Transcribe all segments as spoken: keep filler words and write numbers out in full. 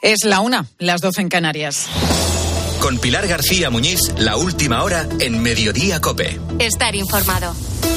Es la una, las doce en Canarias. Con Pilar García Muñiz, la última hora en Mediodía COPE. Estar informado.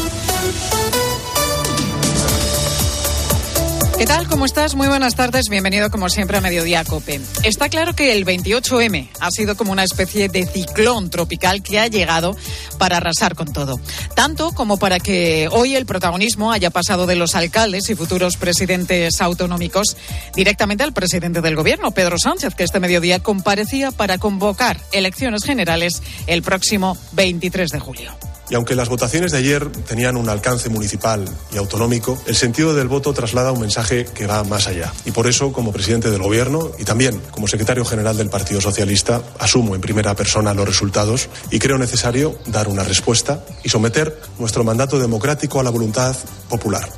¿Qué tal? ¿Cómo estás? Muy buenas tardes. Bienvenido como siempre a Mediodía COPE. Está claro que el veintiocho eme ha sido como una especie de ciclón tropical que ha llegado para arrasar con todo. Tanto como para que hoy el protagonismo haya pasado de los alcaldes y futuros presidentes autonómicos directamente al presidente del gobierno, Pedro Sánchez, que este mediodía comparecía para convocar elecciones generales el próximo veintitrés de julio. Y aunque las votaciones de ayer tenían un alcance municipal y autonómico, el sentido del voto traslada un mensaje que va más allá. Y por eso, como presidente del Gobierno y también como secretario general del Partido Socialista, asumo en primera persona los resultados y creo necesario dar una respuesta y someter nuestro mandato democrático a la voluntad popular.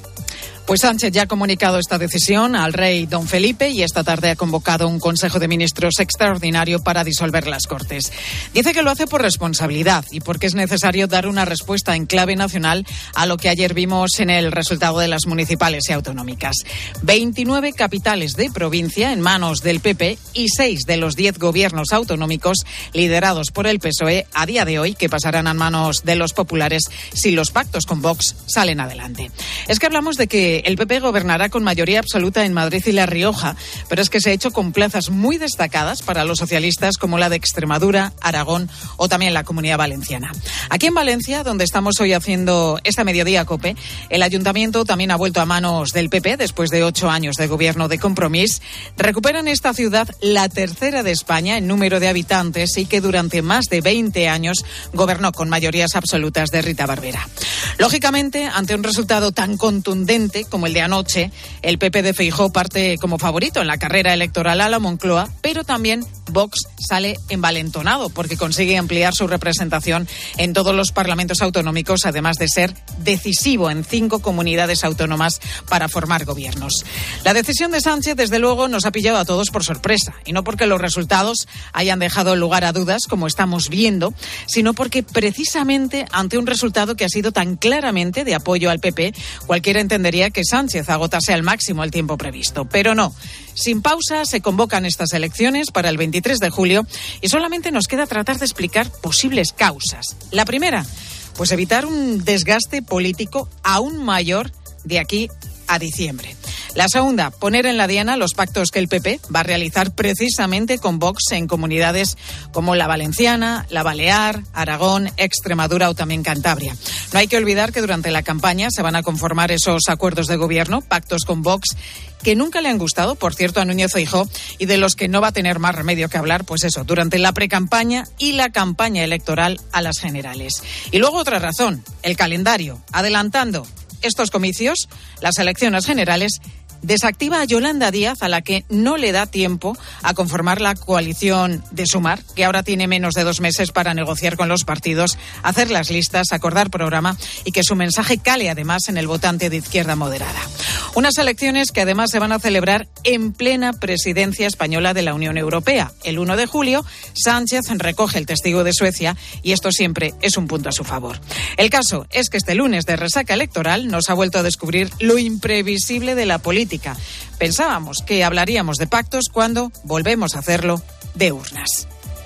Pues Sánchez ya ha comunicado esta decisión al rey don Felipe y esta tarde ha convocado un Consejo de Ministros extraordinario para disolver las Cortes. Dice que lo hace por responsabilidad y porque es necesario dar una respuesta en clave nacional a lo que ayer vimos en el resultado de las municipales y autonómicas. veintinueve capitales de provincia en manos del P P y seis de los diez gobiernos autonómicos liderados por el P S O E a día de hoy que pasarán a manos de los populares si los pactos con Vox salen adelante. Es que hablamos de que el P P gobernará con mayoría absoluta en Madrid y La Rioja, pero es que se ha hecho con plazas muy destacadas para los socialistas como la de Extremadura, Aragón o también la Comunidad Valenciana. Aquí en Valencia, donde estamos hoy haciendo esta Mediodía COPE, el ayuntamiento también ha vuelto a manos del P P después de ocho años de gobierno de Compromís. Recuperan esta ciudad, la tercera de España en número de habitantes y que durante más de veinte años gobernó con mayorías absolutas de Rita Barberá. Lógicamente, ante un resultado tan contundente como el de anoche, el P P de Feijóo parte como favorito en la carrera electoral a la Moncloa, pero también Vox sale envalentonado porque consigue ampliar su representación en todos los parlamentos autonómicos, además de ser decisivo en cinco comunidades autónomas para formar gobiernos. La decisión de Sánchez, desde luego, nos ha pillado a todos por sorpresa, y no porque los resultados hayan dejado lugar a dudas, como estamos viendo, sino porque precisamente ante un resultado que ha sido tan claramente de apoyo al P P, cualquiera entendería que Sánchez agotase al máximo el tiempo previsto. Pero no. Sin pausa se convocan estas elecciones para el veintitrés de julio y solamente nos queda tratar de explicar posibles causas. La primera, pues evitar un desgaste político aún mayor de aquí a diciembre. La segunda, poner en la diana los pactos que el P P va a realizar precisamente con Vox en comunidades como la Valenciana, la Balear, Aragón, Extremadura o también Cantabria. No hay que olvidar que durante la campaña se van a conformar esos acuerdos de gobierno, pactos con Vox, que nunca le han gustado, por cierto, a Núñez Feijóo, y de los que no va a tener más remedio que hablar, pues eso, durante la precampaña y la campaña electoral a las generales. Y luego otra razón, el calendario, adelantando estos comicios, las elecciones generales, desactiva a Yolanda Díaz, a la que no le da tiempo a conformar la coalición de Sumar, que ahora tiene menos de dos meses para negociar con los partidos, hacer las listas, acordar programa y que su mensaje cale además en el votante de izquierda moderada. Unas elecciones que además se van a celebrar en plena presidencia española de la Unión Europea. El uno de julio, Sánchez recoge el testigo de Suecia y esto siempre es un punto a su favor. El caso es que este lunes de resaca electoral nos ha vuelto a descubrir lo imprevisible de la política. Pensábamos que hablaríamos de pactos cuando volvemos a hacerlo de urnas.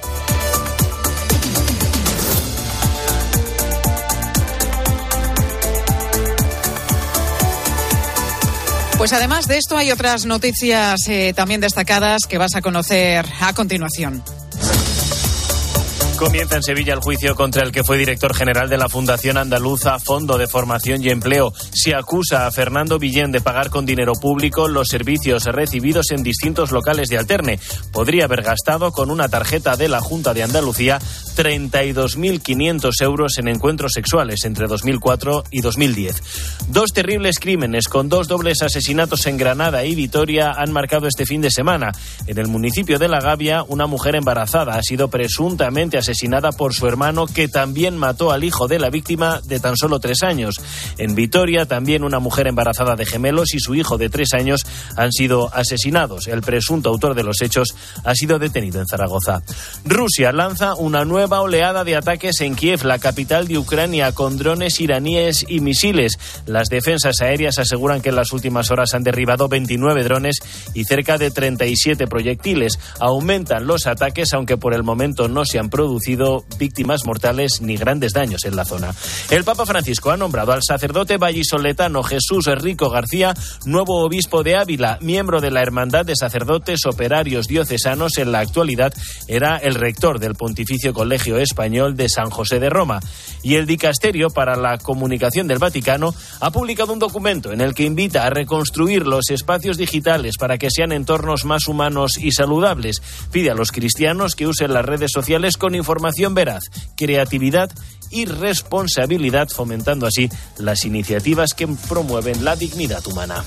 Pues además de esto hay otras noticias eh, también destacadas que vas a conocer a continuación. Comienza en Sevilla el juicio contra el que fue director general de la Fundación Andaluza Fondo de Formación y Empleo. Se acusa a Fernando Villén de pagar con dinero público los servicios recibidos en distintos locales de Alterne. Podría haber gastado con una tarjeta de la Junta de Andalucía treinta y dos mil quinientos euros en encuentros sexuales entre dos mil cuatro y dos mil diez. Dos terribles crímenes con dos dobles asesinatos en Granada y Vitoria han marcado este fin de semana. En el municipio de La Gavia, una mujer embarazada ha sido presuntamente asesinada asesinada por su hermano, que también mató al hijo de la víctima de tan solo tres años. En Vitoria, también una mujer embarazada de gemelos y su hijo de tres años han sido asesinados. El presunto autor de los hechos ha sido detenido en Zaragoza. Rusia lanza una nueva oleada de ataques en Kiev, la capital de Ucrania, con drones iraníes y misiles. Las defensas aéreas aseguran que en las últimas horas han derribado veintinueve drones y cerca de treinta y siete proyectiles. Aumentan los ataques, aunque por el momento no se han producido víctimas mortales ni grandes daños en la zona. El Papa Francisco ha nombrado al sacerdote vallisoletano Jesús Rico García nuevo obispo de Ávila, miembro de la Hermandad de Sacerdotes Operarios Diocesanos. En la actualidad era el rector del Pontificio Colegio Español de San José de Roma. Y el Dicasterio para la Comunicación del Vaticano ha publicado un documento en el que invita a reconstruir los espacios digitales para que sean entornos más humanos y saludables. Pide a los cristianos que usen las redes sociales con información veraz, creatividad y responsabilidad, fomentando así las iniciativas que promueven la dignidad humana.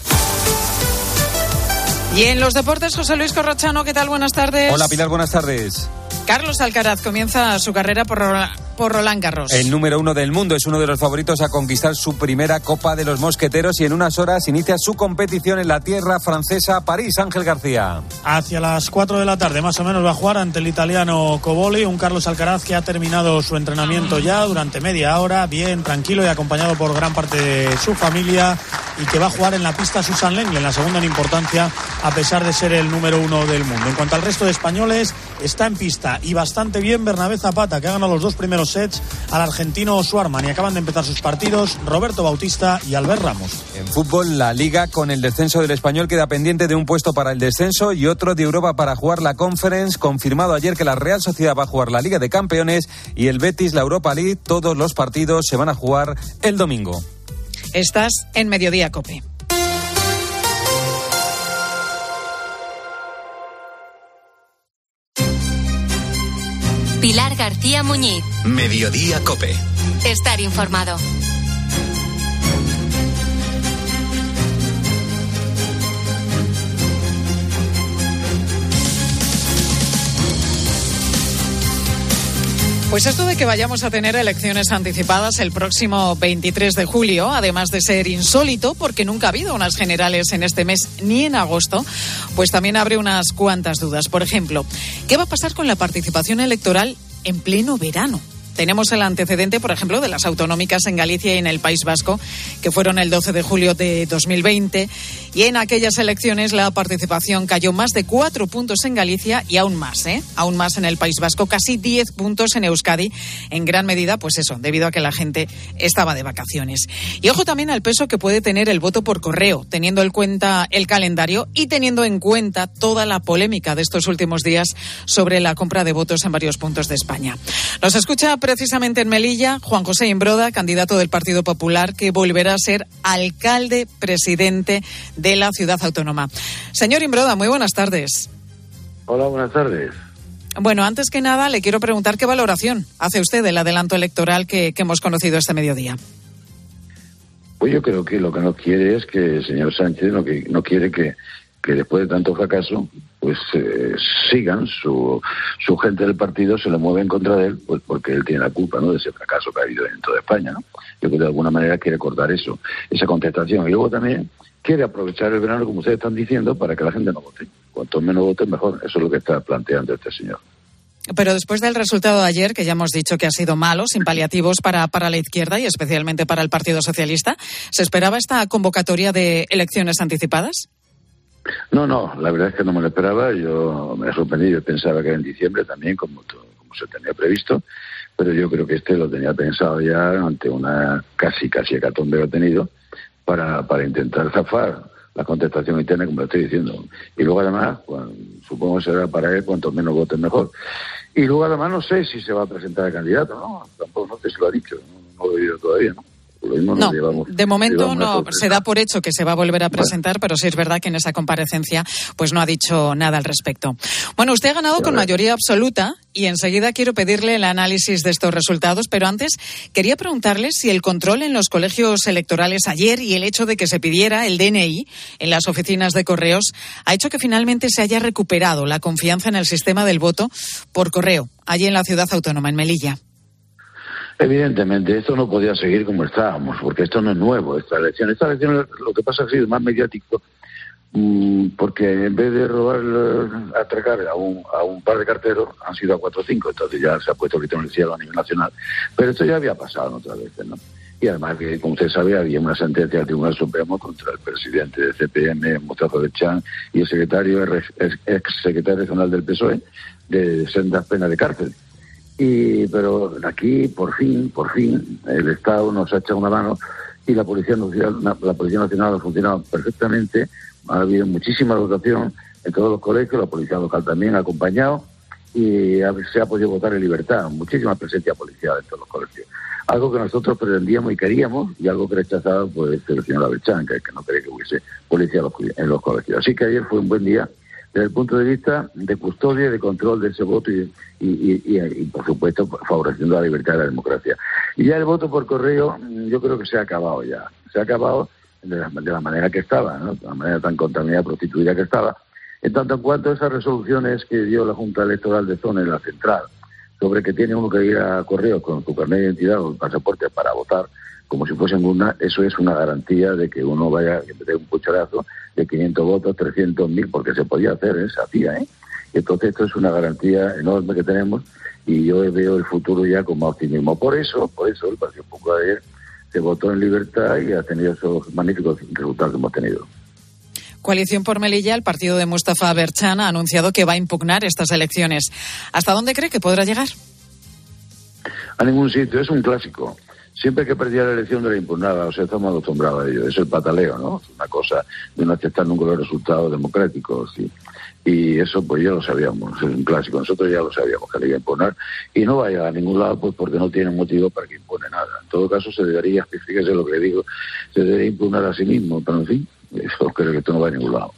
Y en los deportes, José Luis Corrochano, ¿qué tal? Buenas tardes. Hola, Pilar, buenas tardes. Carlos Alcaraz comienza su carrera por, por Roland Garros. El número uno del mundo es uno de los favoritos a conquistar su primera Copa de los Mosqueteros y en unas horas inicia su competición en la tierra francesa, París. Ángel García. Hacia las cuatro de la tarde más o menos va a jugar ante el italiano Coboli, un Carlos Alcaraz que ha terminado su entrenamiento ya durante media hora, bien, tranquilo y acompañado por gran parte de su familia, y que va a jugar en la pista Susan Lengle, en la segunda en importancia, a pesar de ser el número uno del mundo. En cuanto al resto de españoles, está en pista y bastante bien Bernabé Zapata, que ha ganado los dos primeros sets al argentino Schwarman, y acaban de empezar sus partidos Roberto Bautista y Albert Ramos. En fútbol, la Liga, con el descenso del Español, queda pendiente de un puesto para el descenso y otro de Europa para jugar la Conference. Confirmado ayer que la Real Sociedad va a jugar la Liga de Campeones y el Betis la Europa League. Todos los partidos se van a jugar el domingo. Estás en Mediodía COPE. Pilar García Muñiz. Mediodía COPE. Estar informado. Pues esto de que vayamos a tener elecciones anticipadas el próximo veintitrés de julio, además de ser insólito, porque nunca ha habido unas generales en este mes ni en agosto, pues también abre unas cuantas dudas. Por ejemplo, ¿qué va a pasar con la participación electoral en pleno verano? Tenemos el antecedente, por ejemplo, de las autonómicas en Galicia y en el País Vasco, que fueron el doce de julio de dos mil veinte, y en aquellas elecciones la participación cayó más de cuatro puntos en Galicia y aún más, ¿eh? Aún más en el País Vasco, casi diez puntos en Euskadi, en gran medida, pues eso, debido a que la gente estaba de vacaciones. Y ojo también al peso que puede tener el voto por correo, teniendo en cuenta el calendario y teniendo en cuenta toda la polémica de estos últimos días sobre la compra de votos en varios puntos de España. Nos escucha precisamente en Melilla Juan José Imbroda, candidato del Partido Popular, que volverá a ser alcalde presidente de la ciudad autónoma. Señor Imbroda, muy buenas tardes. Hola, buenas tardes. Bueno, antes que nada le quiero preguntar qué valoración hace usted del adelanto electoral que, que hemos conocido este mediodía. Pues yo creo que lo que no quiere es que el señor Sánchez no, que, no quiere que, que después de tanto fracaso pues eh, sigan su su gente del partido, se le mueve en contra de él, pues porque él tiene la culpa, ¿no?, de ese fracaso que ha habido en toda España, ¿no? Yo creo que de alguna manera quiere cortar eso, esa contestación, y luego también quiere aprovechar el verano, como ustedes están diciendo, para que la gente no vote. Cuanto menos vote, mejor. Eso es lo que está planteando este señor. Pero después del resultado de ayer, que ya hemos dicho que ha sido malo, sin paliativos para, para la izquierda y especialmente para el Partido Socialista, ¿se esperaba esta convocatoria de elecciones anticipadas? No, no, la verdad es que no me lo esperaba. Yo me he sorprendido, yo pensaba que era en diciembre también, como, como se tenía previsto, pero yo creo que este lo tenía pensado ya ante una casi, casi hecatombe que ha tenido para, para intentar zafar la contestación interna, como le estoy diciendo. Y luego además, bueno, supongo que será para él, cuanto menos voten mejor. Y luego además no sé si se va a presentar el candidato, ¿no? Tampoco no sé si lo ha dicho, no, no lo he oído todavía, ¿no? Lo mismo no, nos llevamos, de momento no sorpresa. se da por hecho que se va a volver a presentar, bueno. Pero sí es verdad que en esa comparecencia pues no ha dicho nada al respecto. Bueno, usted ha ganado con mayoría absoluta y enseguida quiero pedirle el análisis de estos resultados, pero antes quería preguntarle si el control en los colegios electorales ayer y el hecho de que se pidiera el D N I en las oficinas de correos ha hecho que finalmente se haya recuperado la confianza en el sistema del voto por correo, allí en la ciudad autónoma, en Melilla. Evidentemente, esto no podía seguir como estábamos, porque esto no es nuevo, esta elección. Esta elección lo que pasa es que es más mediático, mmm, porque en vez de robar, atracar a un, a un par de carteros, han sido a cuatro o cinco, entonces ya se ha puesto grito en el cielo a nivel nacional. Pero esto ya había pasado en otras veces, ¿no? Y además, que como usted sabe, había una sentencia del Tribunal Supremo contra el presidente de C P M, Mustafa Berchan, y el secretario, ex secretario regional del P S O E, de sendas penas de cárcel. Y pero aquí, por fin, por fin, el Estado nos ha echado una mano y la Policía Nacional, la Policía Nacional ha funcionado perfectamente. Ha habido muchísima dotación en todos los colegios, la Policía Local también ha acompañado y se ha podido votar en libertad. Muchísima presencia policial en todos los colegios. Algo que nosotros pretendíamos y queríamos y algo que rechazaba pues el señor Abelchán, que, que no quería que hubiese policía en los colegios. Así que ayer fue un buen día desde el punto de vista de custodia y de control de ese voto y, y, y, y, y, por supuesto, favoreciendo la libertad y la democracia. Y ya el voto por correo, yo creo que se ha acabado ya. Se ha acabado de la, de la manera que estaba, ¿no? De la manera tan contaminada, prostituida que estaba. En tanto en cuanto a esas resoluciones que dio la Junta Electoral de Zona en la Central, sobre que tiene uno que ir a correo con su carnet de identidad o el pasaporte para votar, como si fuesen una, eso es una garantía de que uno vaya, que dé un cucharazo de quinientos votos, trescientos mil, porque se podía hacer, ¿eh? Se hacía, ¿eh? Entonces esto es una garantía enorme que tenemos y yo veo el futuro ya con más optimismo. Por eso, por eso el Partido Popular ayer se votó en libertad y ha tenido esos magníficos resultados que hemos tenido. Coalición por Melilla, el partido de Mustafa Berchan ha anunciado que va a impugnar estas elecciones. ¿Hasta dónde cree que podrá llegar? A ningún sitio, es un clásico. Siempre que perdía la elección de la impugnada, o sea, estamos acostumbrados a ello. Es el pataleo, ¿no? Es una cosa de no aceptar nunca los resultados democráticos. ¿Sí? Y eso, pues ya lo sabíamos, es un clásico. Nosotros ya lo sabíamos que le iba a imponer. Y no vaya a ningún lado, pues porque no tiene motivo para que impone nada. En todo caso, se debería, fíjese lo que le digo, se debería impugnar a sí mismo. Pero, en fin, eso creo que esto no va a ningún lado.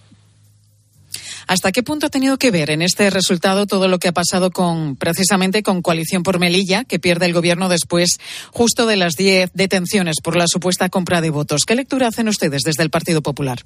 ¿Hasta qué punto ha tenido que ver en este resultado todo lo que ha pasado con, precisamente con Coalición por Melilla, que pierde el gobierno después justo de las diez detenciones por la supuesta compra de votos? ¿Qué lectura hacen ustedes desde el Partido Popular?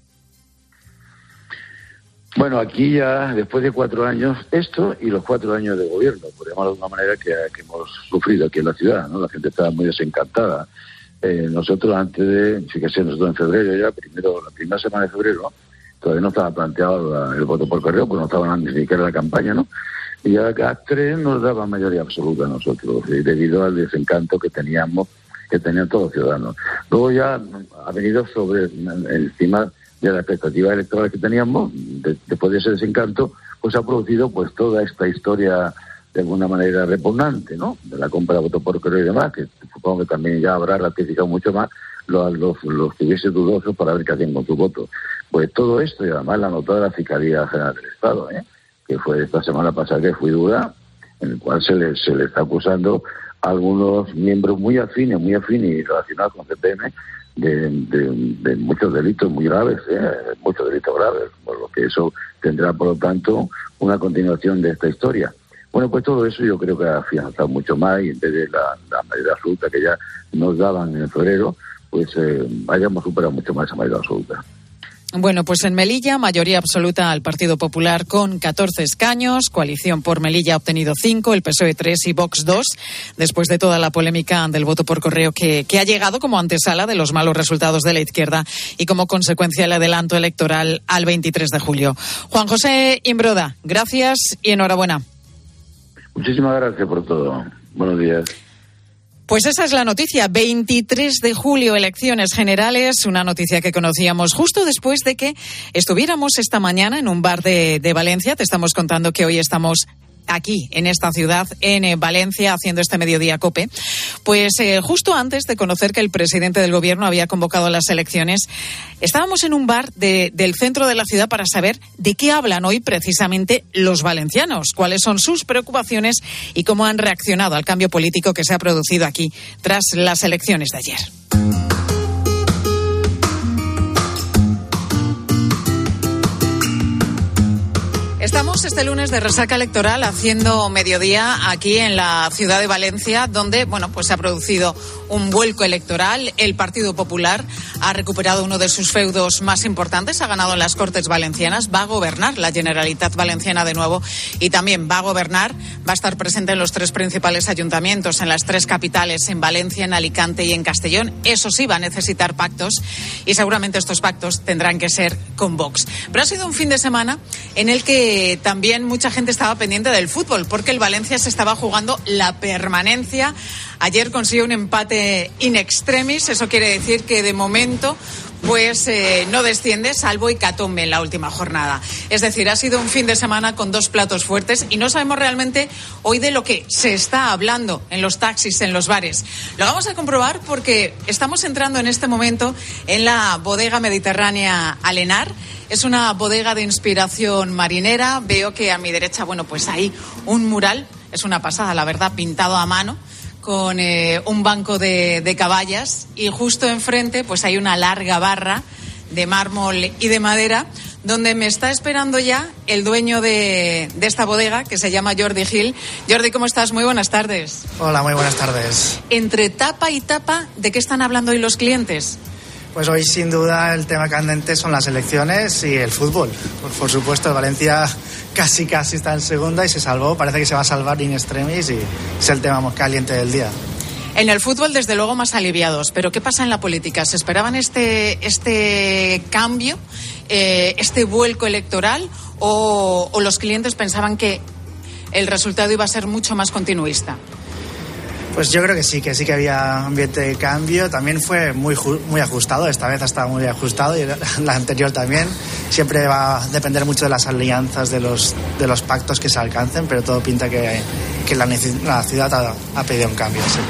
Bueno, aquí ya, después de cuatro años, esto y los cuatro años de gobierno, por llamarlo de una manera que, que hemos sufrido aquí en la ciudad, ¿no? La gente estaba muy desencantada. Eh, nosotros antes de, fíjese, nosotros en febrero ya, primero, la primera semana de febrero, todavía no estaba planteado la, el voto por correo, porque no estaban ni siquiera la campaña, ¿no? Y ya cada tres nos daban mayoría absoluta a nosotros, debido al desencanto que teníamos, que tenían todos los ciudadanos. Luego ya ha venido sobre, encima de las expectativas electorales que teníamos, de, después de ese desencanto, pues ha producido pues toda esta historia de alguna manera repugnante, ¿no? De la compra de voto por correo y demás, que supongo que también ya habrá ratificado mucho más los, los, los que hubiese dudosos para ver qué hacían con su voto. Pues todo esto, y además la nota de la Fiscalía General del Estado, ¿eh? Que fue esta semana pasada, que fue dura, en el cual se le, se le está acusando a algunos miembros muy afines, muy afines y relacionados con C P M, de, de, de muchos delitos muy graves, ¿eh? Muchos delitos graves, por lo que eso tendrá, por lo tanto, una continuación de esta historia. Bueno, pues todo eso yo creo que ha afianzado mucho más y en vez de la, la mayoría absoluta que ya nos daban en febrero, pues eh, hayamos superado mucho más esa mayoría absoluta. Bueno, pues en Melilla, mayoría absoluta al Partido Popular con catorce escaños. Coalición por Melilla ha obtenido cinco, el P S O E tres y Vox dos, después de toda la polémica del voto por correo que, que ha llegado como antesala de los malos resultados de la izquierda y como consecuencia del adelanto electoral al veintitrés de julio. Juan José Imbroda, gracias y enhorabuena. Muchísimas gracias por todo. Buenos días. Pues esa es la noticia. veintitrés de julio, elecciones generales, una noticia que conocíamos justo después de que estuviéramos esta mañana en un bar de, de Valencia. Te estamos contando que hoy estamos aquí, en esta ciudad, en eh, Valencia, haciendo este Mediodía COPE. Pues eh, justo antes de conocer que el presidente del gobierno había convocado las elecciones, estábamos en un bar de, del centro de la ciudad para saber de qué hablan hoy precisamente los valencianos, cuáles son sus preocupaciones y cómo han reaccionado al cambio político que se ha producido aquí tras las elecciones de ayer. Estamos este lunes de resaca electoral haciendo mediodía aquí en la ciudad de Valencia, donde, bueno, pues se ha producido un vuelco electoral. El Partido Popular ha recuperado uno de sus feudos más importantes, ha ganado en las Cortes Valencianas, va a gobernar la Generalitat Valenciana de nuevo y también va a gobernar, va a estar presente en los tres principales ayuntamientos, en las tres capitales, en Valencia, en Alicante y en Castellón. Eso sí, va a necesitar pactos y seguramente estos pactos tendrán que ser con Vox. Pero ha sido un fin de semana en el que también mucha gente estaba pendiente del fútbol, porque el Valencia se estaba jugando la permanencia. Ayer consiguió un empate in extremis, eso quiere decir que de momento pues eh, no desciende, salvo hecatombe en la última jornada. Es decir, ha sido un fin de semana con dos platos fuertes y no sabemos realmente hoy de lo que se está hablando en los taxis, en los bares. Lo vamos a comprobar porque estamos entrando en este momento en la bodega mediterránea Alenar. Es una bodega de inspiración marinera. Veo que a mi derecha, bueno, pues hay un mural, es una pasada, la verdad, pintado a mano, con eh, un banco de, de caballas, y justo enfrente pues hay una larga barra de mármol y de madera donde me está esperando ya el dueño de, de esta bodega, que se llama Jordi Gil. Jordi, ¿cómo estás? Muy buenas tardes. Hola, muy buenas tardes. Entre tapa y tapa, ¿de qué están hablando hoy los clientes? Pues hoy sin duda el tema candente son las elecciones y el fútbol. Por, por supuesto, el Valencia casi casi está en segunda y se salvó, parece que se va a salvar in extremis y es el tema más caliente del día. En el fútbol, desde luego, más aliviados. Pero ¿qué pasa en la política? ¿Se esperaban este, este cambio, eh, este vuelco electoral, o, o los clientes pensaban que el resultado iba a ser mucho más continuista? Pues yo creo que sí, que sí que había ambiente de cambio. También fue muy muy ajustado, esta vez ha estado muy ajustado y la anterior también. Siempre va a depender mucho de las alianzas, de los de los pactos que se alcancen, pero todo pinta que, que la, la ciudad ha, ha pedido un cambio, sí.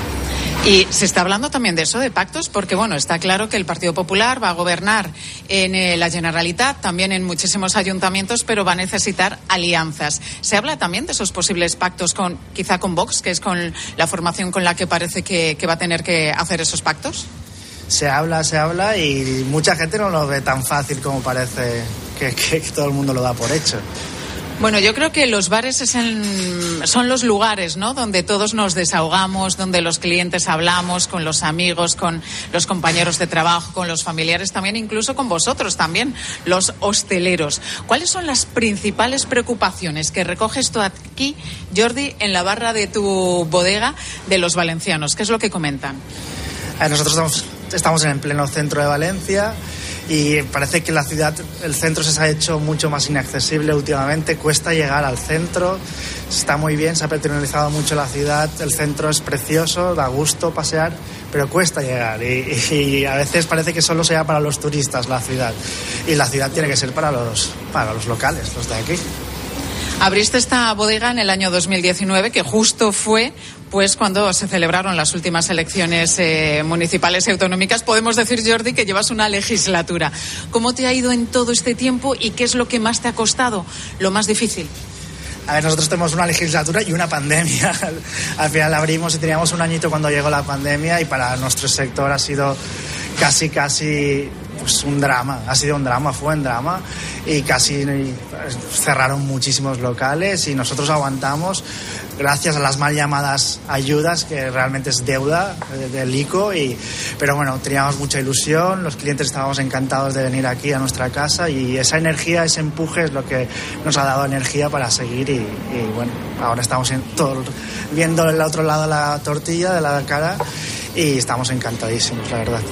Y se está hablando también de eso, de pactos, porque bueno, está claro que el Partido Popular va a gobernar en eh, la Generalitat, también en muchísimos ayuntamientos, pero va a necesitar alianzas. ¿Se habla también de esos posibles pactos con, quizá con Vox, que es con la formación con la que parece que, que va a tener que hacer esos pactos? Se habla, se habla y mucha gente no lo ve tan fácil como parece que, que, que todo el mundo lo da por hecho. Bueno, yo creo que los bares es en, son los lugares, ¿no?, donde todos nos desahogamos, donde los clientes hablamos con los amigos, con los compañeros de trabajo, con los familiares también, incluso con vosotros también, los hosteleros. ¿Cuáles son las principales preocupaciones que recoges tú aquí, Jordi, en la barra de tu bodega de los valencianos? ¿Qué es lo que comentan? Eh, nosotros estamos, estamos en el pleno centro de Valencia. Y parece que la ciudad, el centro se ha hecho mucho más inaccesible últimamente, cuesta llegar al centro, está muy bien, se ha patrimonializado mucho la ciudad, el centro es precioso, da gusto pasear, pero cuesta llegar y, y a veces parece que solo sea para los turistas la ciudad, y la ciudad tiene que ser para los, para los locales, los de aquí. Abriste esta bodega en el año dos mil diecinueve, que justo fue pues cuando se celebraron las últimas elecciones eh, municipales y autonómicas. Podemos decir, Jordi, que llevas una legislatura. ¿Cómo te ha ido en todo este tiempo y qué es lo que más te ha costado, lo más difícil? A ver, nosotros tenemos una legislatura y una pandemia. Al final abrimos y teníamos un añito cuando llegó la pandemia y para nuestro sector ha sido casi, casi pues un drama. Ha sido un drama, fue un drama y casi cerraron muchísimos locales y nosotros aguantamos gracias a las mal llamadas ayudas, que realmente es deuda del I C O, y, pero bueno, teníamos mucha ilusión, los clientes estábamos encantados de venir aquí a nuestra casa y esa energía, ese empuje es lo que nos ha dado energía para seguir y, y bueno, ahora estamos en todo, viendo el otro lado de la tortilla, de la cara, y estamos encantadísimos, la verdad.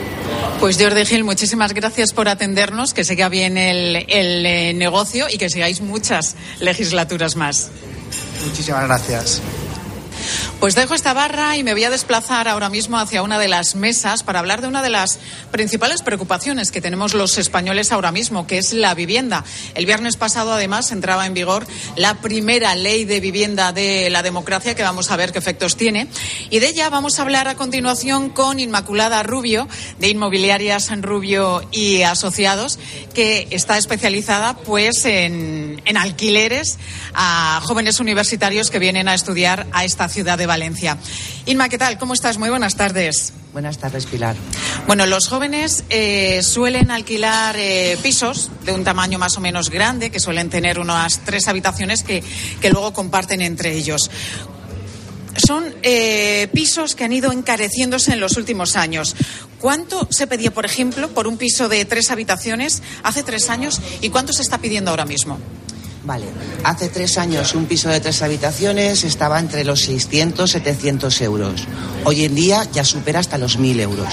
Pues Jordi Gil, muchísimas gracias por atendernos, que siga bien el, el eh, negocio y que sigáis muchas legislaturas más. Muchísimas gracias. Pues dejo esta barra y me voy a desplazar ahora mismo hacia una de las mesas para hablar de una de las principales preocupaciones que tenemos los españoles ahora mismo, que es la vivienda. El viernes pasado, además, entraba en vigor la primera ley de vivienda de la democracia, que vamos a ver qué efectos tiene. Y de ella vamos a hablar a continuación con Inmaculada Rubio, de Inmobiliarias Rubio y Asociados, que está especializada pues en, en alquileres a jóvenes universitarios que vienen a estudiar a esta ciudad de Valencia. Inma, ¿qué tal? ¿Cómo estás? Muy buenas tardes. Buenas tardes, Pilar. Bueno, los jóvenes eh, suelen alquilar eh, pisos de un tamaño más o menos grande, que suelen tener unas tres habitaciones que, que luego comparten entre ellos. Son eh, pisos que han ido encareciéndose en los últimos años. ¿Cuánto se pedía, por ejemplo, por un piso de tres habitaciones hace tres años y cuánto se está pidiendo ahora mismo? Vale, hace tres años un piso de tres habitaciones estaba entre los seiscientos, setecientos euros. Hoy en día ya supera hasta los mil euros.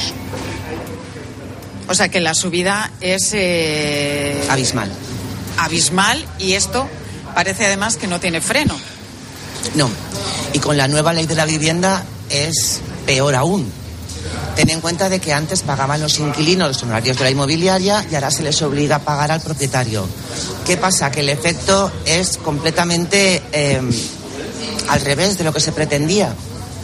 O sea que la subida es... Eh... Abismal. Abismal, y esto parece además que no tiene freno. No, y con la nueva ley de la vivienda es peor aún. Ten en cuenta de que antes pagaban los inquilinos los honorarios de la inmobiliaria y ahora se les obliga a pagar al propietario. ¿Qué pasa? Que el efecto es completamente eh, al revés de lo que se pretendía.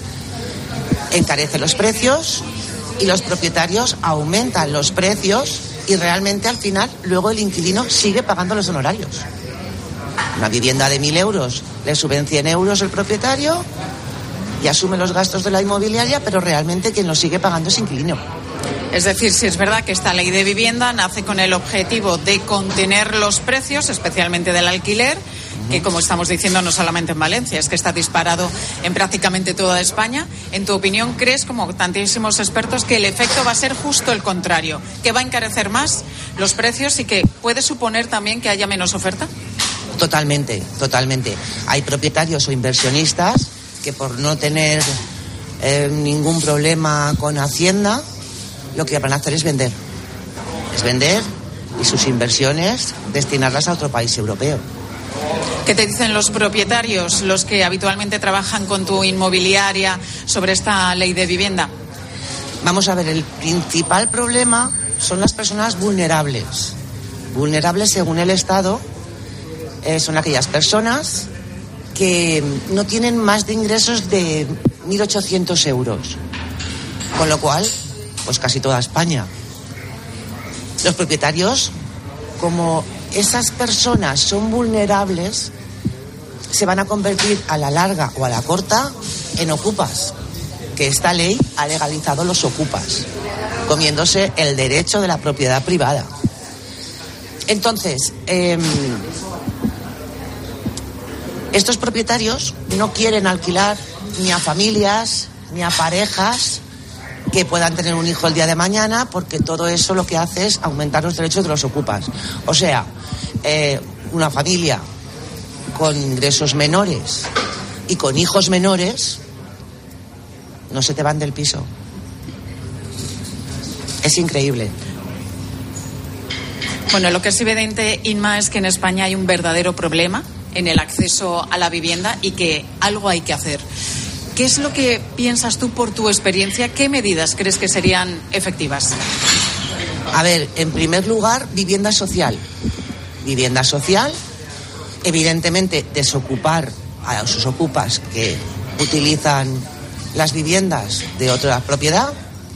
Encarece los precios y los propietarios aumentan los precios y realmente al final luego el inquilino sigue pagando los honorarios. Una vivienda de mil euros le suben cien euros el propietario y asume los gastos de la inmobiliaria, pero realmente quien lo sigue pagando es inquilino. Es decir, si es verdad que esta ley de vivienda nace con el objetivo de contener los precios, especialmente del alquiler, uh-huh. que como estamos diciendo no solamente en Valencia, es que está disparado en prácticamente toda España. En tu opinión, ¿crees, como tantísimos expertos, que el efecto va a ser justo el contrario, que va a encarecer más los precios y que puede suponer también que haya menos oferta? Totalmente, totalmente. Hay propietarios o inversionistas que por no tener eh, ningún problema con Hacienda, lo que van a hacer es vender. Es vender y sus inversiones destinarlas a otro país europeo. ¿Qué te dicen los propietarios, los que habitualmente trabajan con tu inmobiliaria, sobre esta ley de vivienda? Vamos a ver, el principal problema son las personas vulnerables. Vulnerables según el Estado eh, son aquellas personas que no tienen más de ingresos de mil ochocientos euros. Con lo cual, pues casi toda España. Los propietarios, como esas personas son vulnerables, se van a convertir a la larga o a la corta en ocupas, que esta ley ha legalizado los ocupas, comiéndose el derecho de la propiedad privada. Entonces, eh, estos propietarios no quieren alquilar ni a familias ni a parejas que puedan tener un hijo el día de mañana, porque todo eso lo que hace es aumentar los derechos de los ocupas. O sea, eh, una familia con ingresos menores y con hijos menores no se te van del piso. Es increíble. Bueno, lo que es evidente, Inma, es que en España hay un verdadero problema en el acceso a la vivienda y que algo hay que hacer. ¿Qué es lo que piensas tú por tu experiencia? ¿Qué medidas crees que serían efectivas? A ver, en primer lugar, vivienda social. Vivienda social, evidentemente desocupar a sus ocupas que utilizan las viviendas de otra propiedad.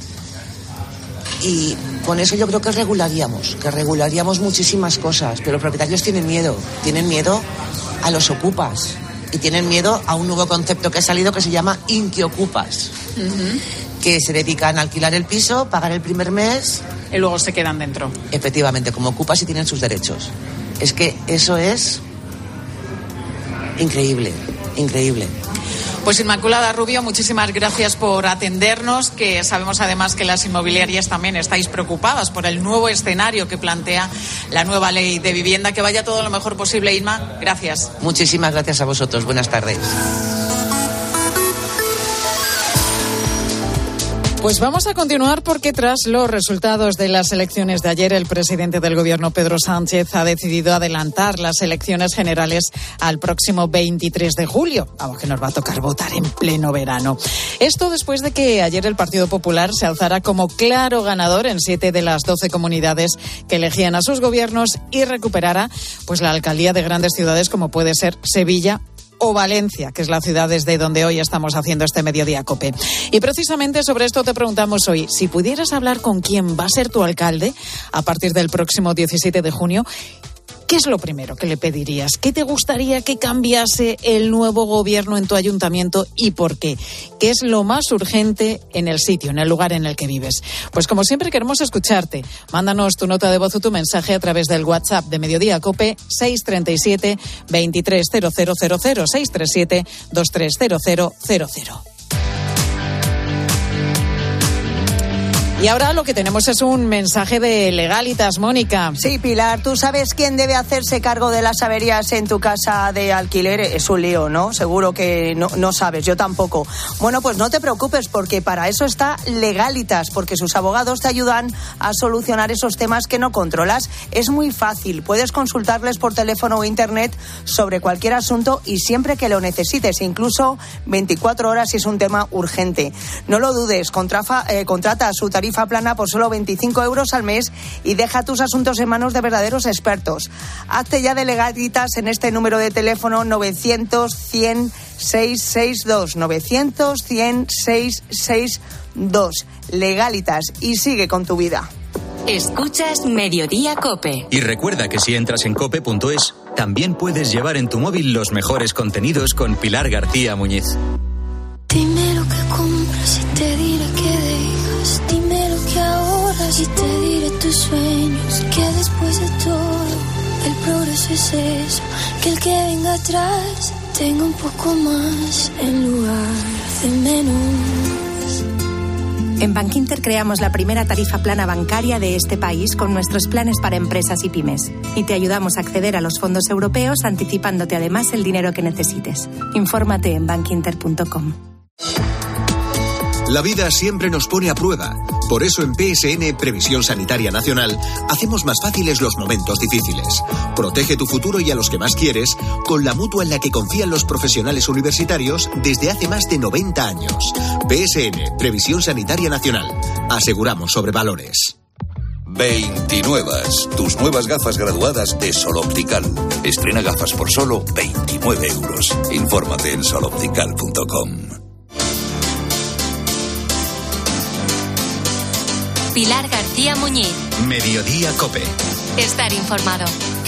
Y con eso yo creo que regularíamos, que regularíamos muchísimas cosas, pero los propietarios tienen miedo, tienen miedo a los ocupas y tienen miedo a un nuevo concepto que ha salido que se llama inquiocupas, uh-huh. que se dedican a alquilar el piso, pagar el primer mes y luego se quedan dentro. Efectivamente, como ocupas y tienen sus derechos. Es que eso es increíble, increíble. Pues Inmaculada Rubio, muchísimas gracias por atendernos, que sabemos además que las inmobiliarias también estáis preocupadas por el nuevo escenario que plantea la nueva ley de vivienda. Que vaya todo lo mejor posible, Inma. Gracias. Muchísimas gracias a vosotros. Buenas tardes. Pues vamos a continuar porque tras los resultados de las elecciones de ayer, el presidente del Gobierno, Pedro Sánchez, ha decidido adelantar las elecciones generales al próximo veintitrés de julio. Vamos, que nos va a tocar votar en pleno verano. Esto después de que ayer el Partido Popular se alzara como claro ganador en siete de las doce comunidades que elegían a sus gobiernos y recuperara pues la alcaldía de grandes ciudades como puede ser Sevilla o Valencia, que es la ciudad desde donde hoy estamos haciendo este Mediodía COPE. Y precisamente sobre esto te preguntamos hoy, si pudieras hablar con quién va a ser tu alcalde a partir del próximo diecisiete de junio, ¿qué es lo primero que le pedirías? ¿Qué te gustaría que cambiase el nuevo gobierno en tu ayuntamiento y por qué? ¿Qué es lo más urgente en el sitio, en el lugar en el que vives? Pues como siempre queremos escucharte. Mándanos tu nota de voz o tu mensaje a través del WhatsApp de Mediodía COPE seis tres siete, veintitrés cero cero cero cero, seis tres siete, veintitrés cero cero cero cero. Y ahora lo que tenemos es un mensaje de Legalitas, Mónica. Sí, Pilar, ¿tú sabes quién debe hacerse cargo de las averías en tu casa de alquiler? Es un lío, ¿no? Seguro que no, no sabes, yo tampoco. Bueno, pues no te preocupes, porque para eso está Legalitas, porque sus abogados te ayudan a solucionar esos temas que no controlas. Es muy fácil, puedes consultarles por teléfono o internet sobre cualquier asunto y siempre que lo necesites, incluso veinticuatro horas si es un tema urgente. No lo dudes, contrafa, eh, contrata su tarifa plana por solo veinticinco euros al mes y deja tus asuntos en manos de verdaderos expertos. Hazte ya de Legalitas en este número de teléfono novecientos, cien, seiscientos sesenta y dos, novecientos, cien, seiscientos sesenta y dos. Legalitas y sigue con tu vida. Escuchas Mediodía COPE. Y recuerda que si entras en cope punto es, también puedes llevar en tu móvil los mejores contenidos con Pilar García Muñiz. Dime lo que compras y te diré que dejas. Dime lo que ahorras y te diré tus sueños. Que después de todo, el progreso es eso. Que el que venga atrás tenga un poco más en lugar de menos. En Bankinter creamos la primera tarifa plana bancaria de este país con nuestros planes para empresas y pymes. Y te ayudamos a acceder a los fondos europeos anticipándote además el dinero que necesites. Infórmate en bankinter punto com. La vida siempre nos pone a prueba. Por eso en P S N Previsión Sanitaria Nacional hacemos más fáciles los momentos difíciles. Protege tu futuro y a los que más quieres con la mutua en la que confían los profesionales universitarios desde hace más de noventa años. P S N Previsión Sanitaria Nacional. Aseguramos sobre valores. veintinuevas, tus nuevas gafas graduadas de Sol Optical. Estrena gafas por solo veintinueve euros. Infórmate en sol optical punto com. Pilar García Muñiz. Mediodía COPE. Estar informado.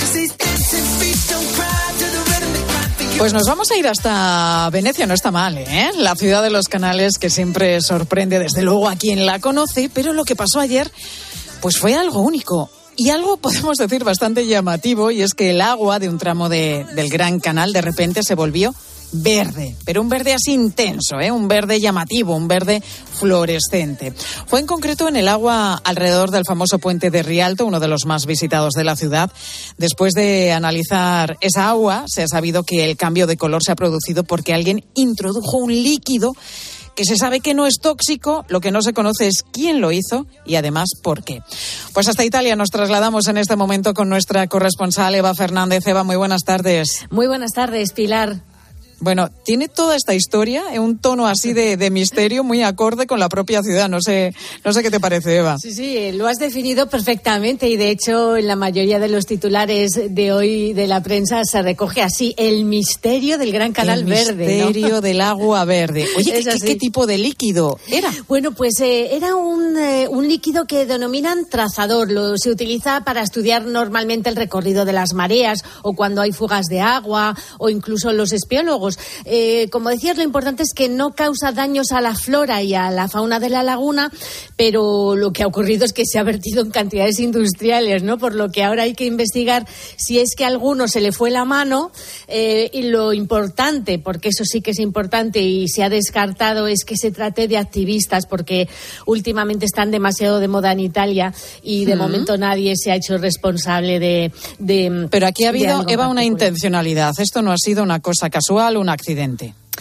Pues nos vamos a ir hasta Venecia, no está mal, ¿eh? La ciudad de los canales que siempre sorprende desde luego a quien la conoce, pero lo que pasó ayer pues fue algo único. Y algo podemos decir bastante llamativo, y es que el agua de un tramo de, del Gran Canal de repente se volvió verde, pero un verde así intenso, ¿eh? Un verde llamativo, un verde fluorescente. Fue en concreto en el agua alrededor del famoso puente de Rialto, uno de los más visitados de la ciudad. Después de analizar esa agua, se ha sabido que el cambio de color se ha producido porque alguien introdujo un líquido que se sabe que no es tóxico, lo que no se conoce es quién lo hizo y además por qué. Pues hasta Italia nos trasladamos en este momento con nuestra corresponsal Eva Fernández. Eva, muy buenas tardes. Muy buenas tardes, Pilar. Bueno, tiene toda esta historia en un tono así de, de misterio muy acorde con la propia ciudad. No sé, no sé qué te parece, Eva. Sí, sí, lo has definido perfectamente y de hecho en la mayoría de los titulares de hoy de la prensa se recoge así: el misterio del Gran Canal el Verde. El misterio, ¿no?, del agua verde. Oye, ¿qué, ¿qué, ¿qué tipo de líquido era? Bueno, pues eh, era un, eh, un líquido que denominan trazador. Lo se utiliza para estudiar normalmente el recorrido de las mareas o cuando hay fugas de agua o incluso los espeólogos. Eh, como decías, lo importante es que no causa daños a la flora y a la fauna de la laguna, pero lo que ha ocurrido es que se ha vertido en cantidades industriales, ¿no? Por lo que ahora hay que investigar si es que a alguno se le fue la mano eh, y lo importante, porque eso sí que es importante y se ha descartado, es que se trate de activistas, porque últimamente están demasiado de moda en Italia y de uh-huh. momento nadie se ha hecho responsable de... de pero aquí ha habido, Eva, una intencionalidad. Esto no ha sido una cosa casual, un accidente.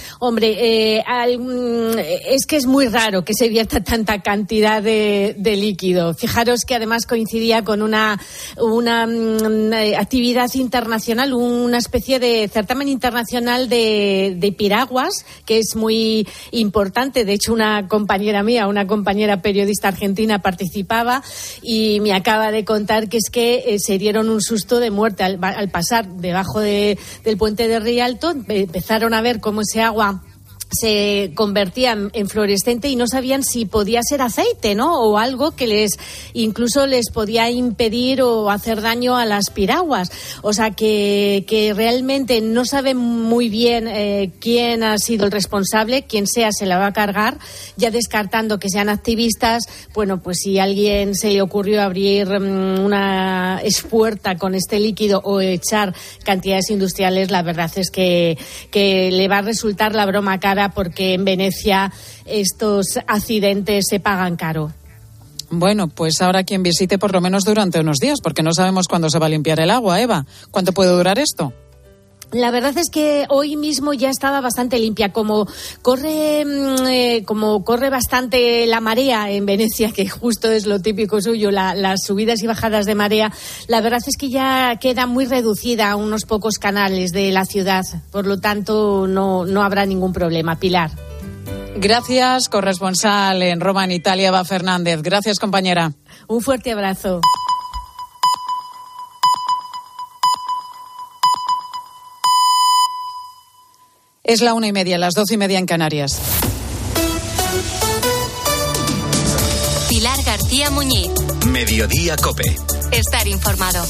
Hombre, eh, al, es que es muy raro que se vierta tanta cantidad de, de líquido. Fijaros que además coincidía con una, una, una actividad internacional, una especie de certamen internacional de, de piraguas, que es muy importante. De hecho, una compañera mía, una compañera periodista argentina participaba y me acaba de contar que es que eh, se dieron un susto de muerte al, al pasar debajo de, del puente de Rialto. Empezaron a ver cómo ese agua se convertía en fluorescente y no sabían si podía ser aceite, ¿no? O algo que les incluso les podía impedir o hacer daño a las piraguas. O sea que, que realmente no saben muy bien eh, quién ha sido el responsable, quien sea se la va a cargar, ya descartando que sean activistas. Bueno, pues si a alguien se le ocurrió abrir um, una espuerta con este líquido o echar cantidades industriales, la verdad es que, que le va a resultar la broma cara, porque en Venecia estos accidentes se pagan caro. Bueno, pues ahora quien visite por lo menos durante unos días, porque no sabemos cuándo se va a limpiar el agua, Eva. ¿Cuánto puede durar esto? La verdad es que hoy mismo ya estaba bastante limpia, como corre eh, como corre bastante la marea en Venecia, que justo es lo típico suyo, la, las subidas y bajadas de marea. La verdad es que ya queda muy reducida a unos pocos canales de la ciudad, por lo tanto no, no habrá ningún problema. Pilar. Gracias, corresponsal en Roma, en Italia, Eva Fernández. Gracias, compañera. Un fuerte abrazo. Es la una y media, las doce y media en Canarias. Pilar García Muñiz. Mediodía COPE. Estar informado.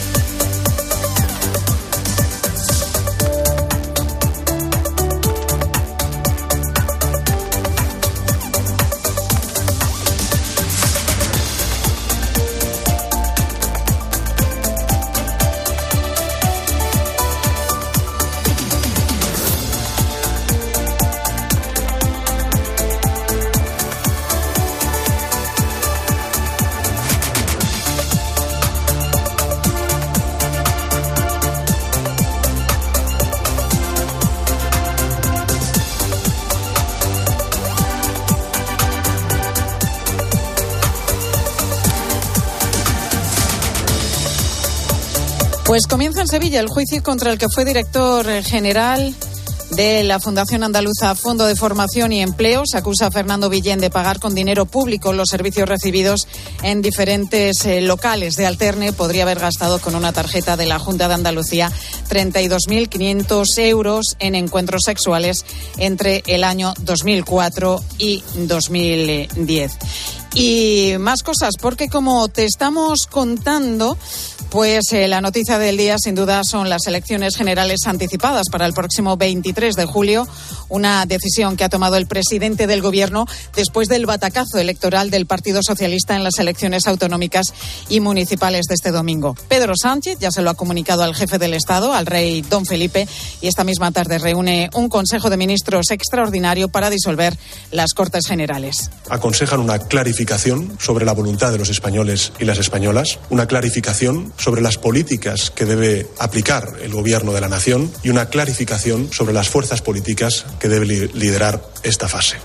Pues comienza en Sevilla el juicio contra el que fue director general de la Fundación Andaluza Fondo de Formación y Empleo. Se acusa a Fernando Villén de pagar con dinero público los servicios recibidos en diferentes eh, locales de Alterne. Podría haber gastado con una tarjeta de la Junta de Andalucía treinta y dos mil quinientos euros en encuentros sexuales entre el año dos mil cuatro y dos mil diez. Y más cosas, porque como te estamos contando, pues eh, la noticia del día sin duda son las elecciones generales anticipadas para el próximo veintitrés de julio, una decisión que ha tomado el presidente del Gobierno después del batacazo electoral del Partido Socialista en las elecciones autonómicas y municipales de este domingo. Pedro Sánchez ya se lo ha comunicado al jefe del Estado, al rey don Felipe, y esta misma tarde reúne un Consejo de Ministros extraordinario para disolver las Cortes Generales. Aconsejan una clarificación sobre la voluntad de los españoles y las españolas, una clarificación sobre las políticas que debe aplicar el Gobierno de la Nación y una clarificación sobre las fuerzas políticas que debe liderar esta fase.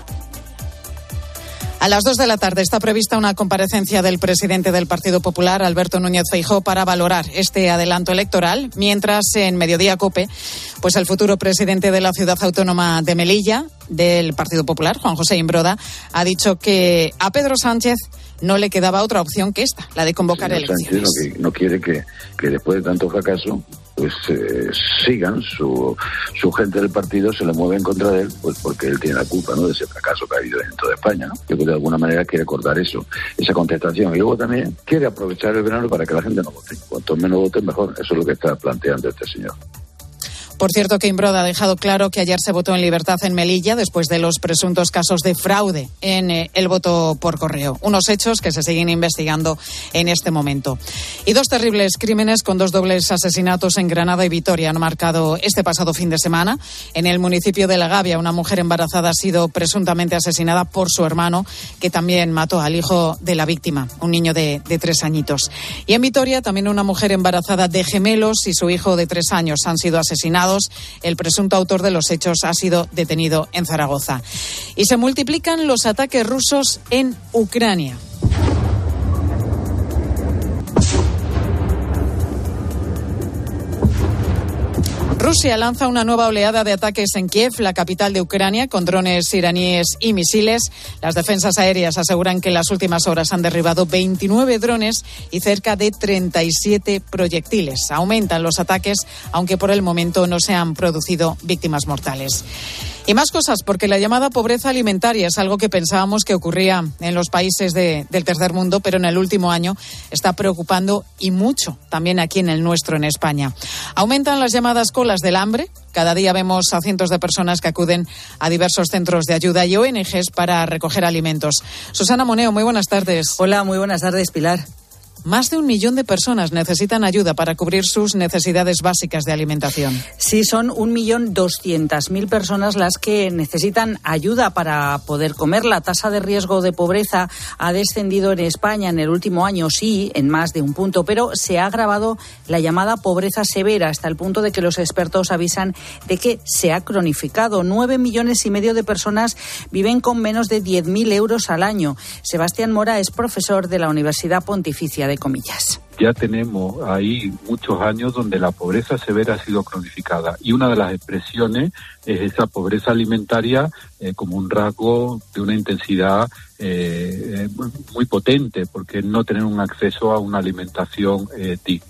A las dos de la tarde está prevista una comparecencia del presidente del Partido Popular, Alberto Núñez Feijóo, para valorar este adelanto electoral, mientras en Mediodía COPE, pues el futuro presidente de la ciudad autónoma de Melilla, del Partido Popular, Juan José Imbroda, ha dicho que a Pedro Sánchez no le quedaba otra opción que esta, la de convocar Señor elecciones. Sánchez no, no quiere que, que después de tanto fracaso pues eh, sigan su, su gente del partido, se le mueve en contra de él, pues porque él tiene la culpa, ¿no?, de ese fracaso que ha habido dentro de España, ¿no? Yo creo que de alguna manera quiere cortar eso, esa contestación, y luego también quiere aprovechar el verano para que la gente no vote. Cuanto menos voten, mejor. Eso es lo que está planteando este señor. Por cierto, que Imbroda ha dejado claro que ayer se votó en libertad en Melilla después de los presuntos casos de fraude en eh, el voto por correo. Unos hechos que se siguen investigando en este momento. Y dos terribles crímenes con dos dobles asesinatos en Granada y Vitoria han marcado este pasado fin de semana. En el municipio de La Gavia, una mujer embarazada ha sido presuntamente asesinada por su hermano, que también mató al hijo de la víctima, un niño de, de tres añitos. Y en Vitoria, también una mujer embarazada de gemelos y su hijo de tres años han sido asesinados investigados. El presunto autor de los hechos ha sido detenido en Zaragoza. Y se multiplican los ataques rusos en Ucrania. Rusia lanza una nueva oleada de ataques en Kiev, la capital de Ucrania, con drones iraníes y misiles. Las defensas aéreas aseguran que en las últimas horas han derribado veintinueve drones y cerca de treinta y siete proyectiles. Aumentan los ataques, aunque por el momento no se han producido víctimas mortales. Y más cosas, porque la llamada pobreza alimentaria es algo que pensábamos que ocurría en los países de, del tercer mundo, pero en el último año está preocupando y mucho, también aquí en el nuestro, en España. Aumentan las llamadas colas del hambre. Cada día vemos a cientos de personas que acuden a diversos centros de ayuda y O N Ges para recoger alimentos. Susana Moneo, muy buenas tardes. Hola, muy buenas tardes, Pilar. Más de un millón de personas necesitan ayuda para cubrir sus necesidades básicas de alimentación. Sí, son un millón doscientas mil personas las que necesitan ayuda para poder comer. La tasa de riesgo de pobreza ha descendido en España en el último año, sí, en más de un punto, pero se ha agravado la llamada pobreza severa hasta el punto de que los expertos avisan de que se ha cronificado. Nueve millones y medio de personas viven con menos de diez mil euros al año. Sebastián Mora es profesor de la Universidad Pontificia de Comillas. Ya tenemos ahí muchos años donde la pobreza severa ha sido cronificada y una de las expresiones es esa pobreza alimentaria eh, como un rasgo de una intensidad eh, muy potente, porque no tener un acceso a una alimentación eh, digna.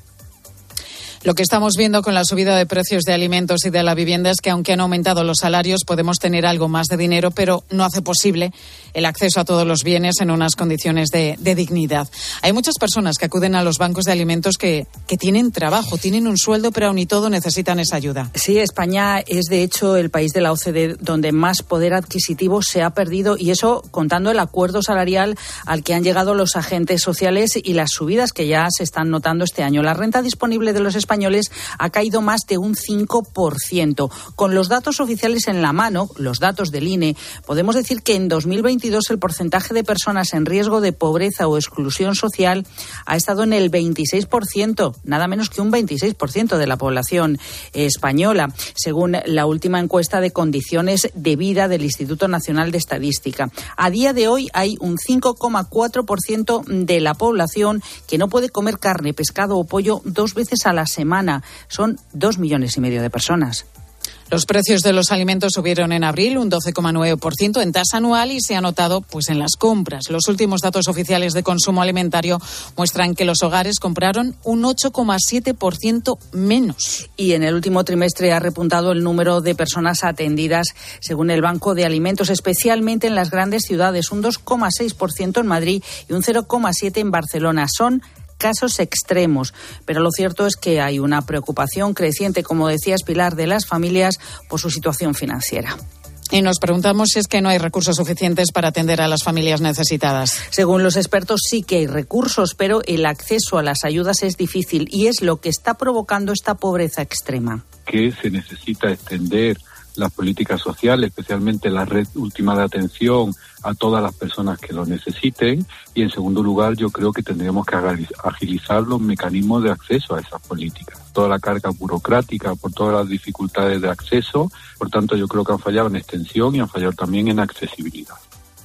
Lo que estamos viendo con la subida de precios de alimentos y de la vivienda es que aunque han aumentado los salarios podemos tener algo más de dinero, pero no hace posible el acceso a todos los bienes en unas condiciones de, de dignidad. Hay muchas personas que acuden a los bancos de alimentos que, que tienen trabajo, tienen un sueldo, pero aún y todo necesitan esa ayuda. Sí, España es de hecho el país de la O C D E donde más poder adquisitivo se ha perdido, y eso contando el acuerdo salarial al que han llegado los agentes sociales y las subidas que ya se están notando este año. La renta disponible de los españoles españoles ha caído más de un cinco por ciento. Con los datos oficiales en la mano, los datos del I N E, podemos decir que en dos mil veintidós el porcentaje de personas en riesgo de pobreza o exclusión social ha estado en el veintiséis por ciento, nada menos que un veintiséis por ciento de la población española, según la última encuesta de condiciones de vida del Instituto Nacional de Estadística. A día de hoy hay un cinco coma cuatro por ciento de la población que no puede comer carne, pescado o pollo dos veces a la semana. Son dos millones y medio de personas. Los precios de los alimentos subieron en abril un doce coma nueve por ciento en tasa anual y se ha notado pues en las compras. Los últimos datos oficiales de consumo alimentario muestran que los hogares compraron un ocho coma siete por ciento menos. Y en el último trimestre ha repuntado el número de personas atendidas según el Banco de Alimentos, especialmente en las grandes ciudades, un dos coma seis por ciento en Madrid y un cero coma siete por ciento en Barcelona. Son casos extremos, pero lo cierto es que hay una preocupación creciente, como decías, Pilar, de las familias por su situación financiera. Y nos preguntamos si es que no hay recursos suficientes para atender a las familias necesitadas. Según los expertos, sí que hay recursos, pero el acceso a las ayudas es difícil y es lo que está provocando esta pobreza extrema. Que se necesita extender las políticas sociales, especialmente la red última de atención a todas las personas que lo necesiten, y en segundo lugar yo creo que tendríamos que agilizar los mecanismos de acceso a esas políticas. Toda la carga burocrática, por todas las dificultades de acceso, por tanto yo creo que han fallado en extensión y han fallado también en accesibilidad.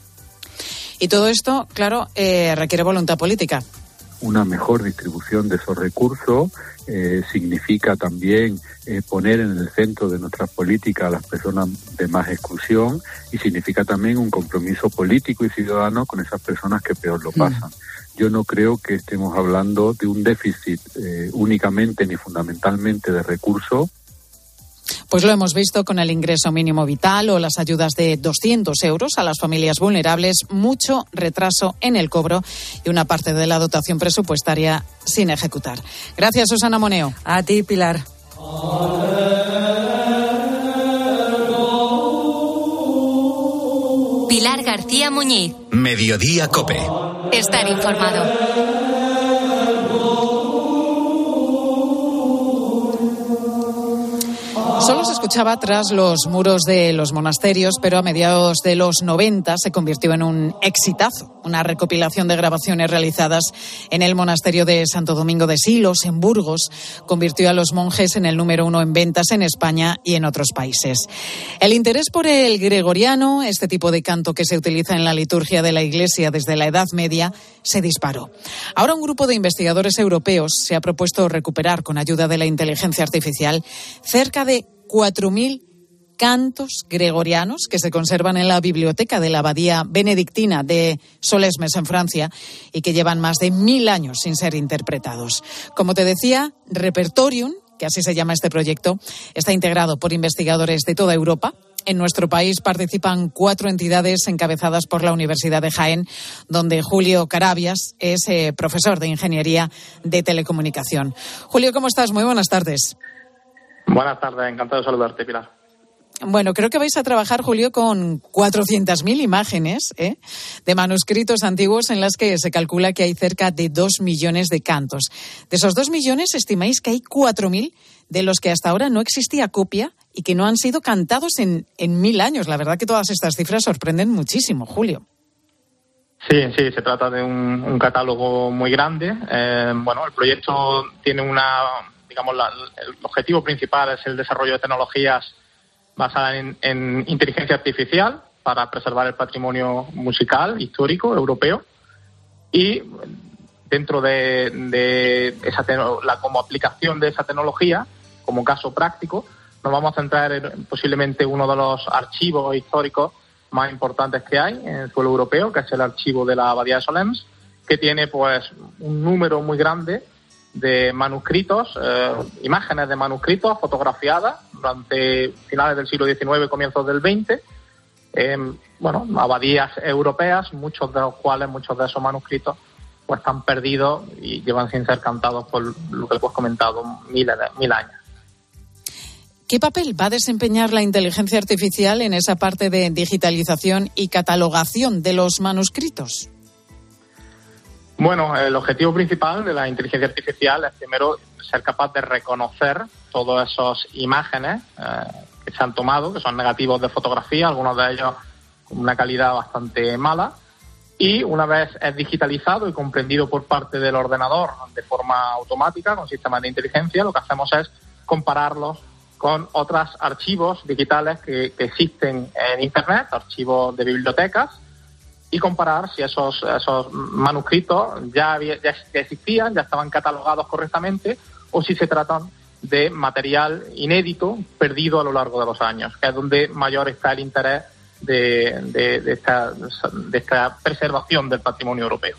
Y todo esto, claro, eh, requiere voluntad política. Una mejor distribución de esos recursos eh, significa también eh, poner en el centro de nuestras políticas a las personas de más exclusión, y significa también un compromiso político y ciudadano con esas personas que peor lo pasan. Mm. Yo no creo que estemos hablando de un déficit eh, únicamente ni fundamentalmente de recursos. Pues lo hemos visto con el ingreso mínimo vital o las ayudas de doscientos euros a las familias vulnerables, mucho retraso en el cobro y una parte de la dotación presupuestaria sin ejecutar. Gracias, Susana Moneo. A ti, Pilar. Pilar García Muñiz. Mediodía COPE. Estar informado. Solo se escuchaba tras los muros de los monasterios, pero a mediados de los noventa se convirtió en un exitazo. Una recopilación de grabaciones realizadas en el monasterio de Santo Domingo de Silos, en Burgos, convirtió a los monjes en el número uno en ventas en España y en otros países. El interés por el gregoriano, este tipo de canto que se utiliza en la liturgia de la Iglesia desde la Edad Media, se disparó. Ahora un grupo de investigadores europeos se ha propuesto recuperar, con ayuda de la inteligencia artificial, cerca de cuatro mil cantos gregorianos que se conservan en la biblioteca de la abadía benedictina de Solesmes, en Francia, y que llevan más de mil años sin ser interpretados. Como te decía, Repertorium, que así se llama este proyecto, está integrado por investigadores de toda Europa. En nuestro país participan cuatro entidades encabezadas por la Universidad de Jaén, donde Julio Carabias es eh, profesor de Ingeniería de Telecomunicación. Julio, ¿cómo estás? Muy buenas tardes. Buenas tardes, encantado de saludarte, Pilar. Bueno, creo que vais a trabajar, Julio, con cuatrocientas mil imágenes ¿eh? de manuscritos antiguos en las que se calcula que hay cerca de dos millones de cantos. De esos dos millones, estimáis que hay cuatro mil de los que hasta ahora no existía copia y que no han sido cantados en, en mil años. La verdad que todas estas cifras sorprenden muchísimo, Julio. Sí, sí, se trata de un, un catálogo muy grande. Eh, bueno, el proyecto tiene una, digamos, la, el objetivo principal es el desarrollo de tecnologías basadas en, en inteligencia artificial para preservar el patrimonio musical histórico europeo, y dentro de, de esa la como aplicación de esa tecnología, como caso práctico, nos vamos a centrar en posiblemente uno de los archivos históricos más importantes que hay en el suelo europeo, que es el archivo de la abadía de Solesmes, que tiene pues un número muy grande de manuscritos, eh, imágenes de manuscritos fotografiadas durante finales del siglo diecinueve, comienzos del veinte, eh, bueno, abadías europeas, muchos de los cuales, muchos de esos manuscritos, pues están perdidos y llevan sin ser cantados por lo que hemos comentado, miles de, mil años. ¿Qué papel va a desempeñar la inteligencia artificial en esa parte de digitalización y catalogación de los manuscritos? Bueno, el objetivo principal de la inteligencia artificial es primero ser capaz de reconocer todas esas imágenes eh, que se han tomado, que son negativos de fotografía, algunos de ellos con una calidad bastante mala, y una vez es digitalizado y comprendido por parte del ordenador de forma automática, con sistemas de inteligencia, lo que hacemos es compararlos con otros archivos digitales que, que existen en Internet, archivos de bibliotecas, y comparar si esos esos manuscritos ya, había, ya existían, ya estaban catalogados correctamente, o si se tratan de material inédito perdido a lo largo de los años, que es donde mayor está el interés de, de, de, esta, de esta preservación del patrimonio europeo.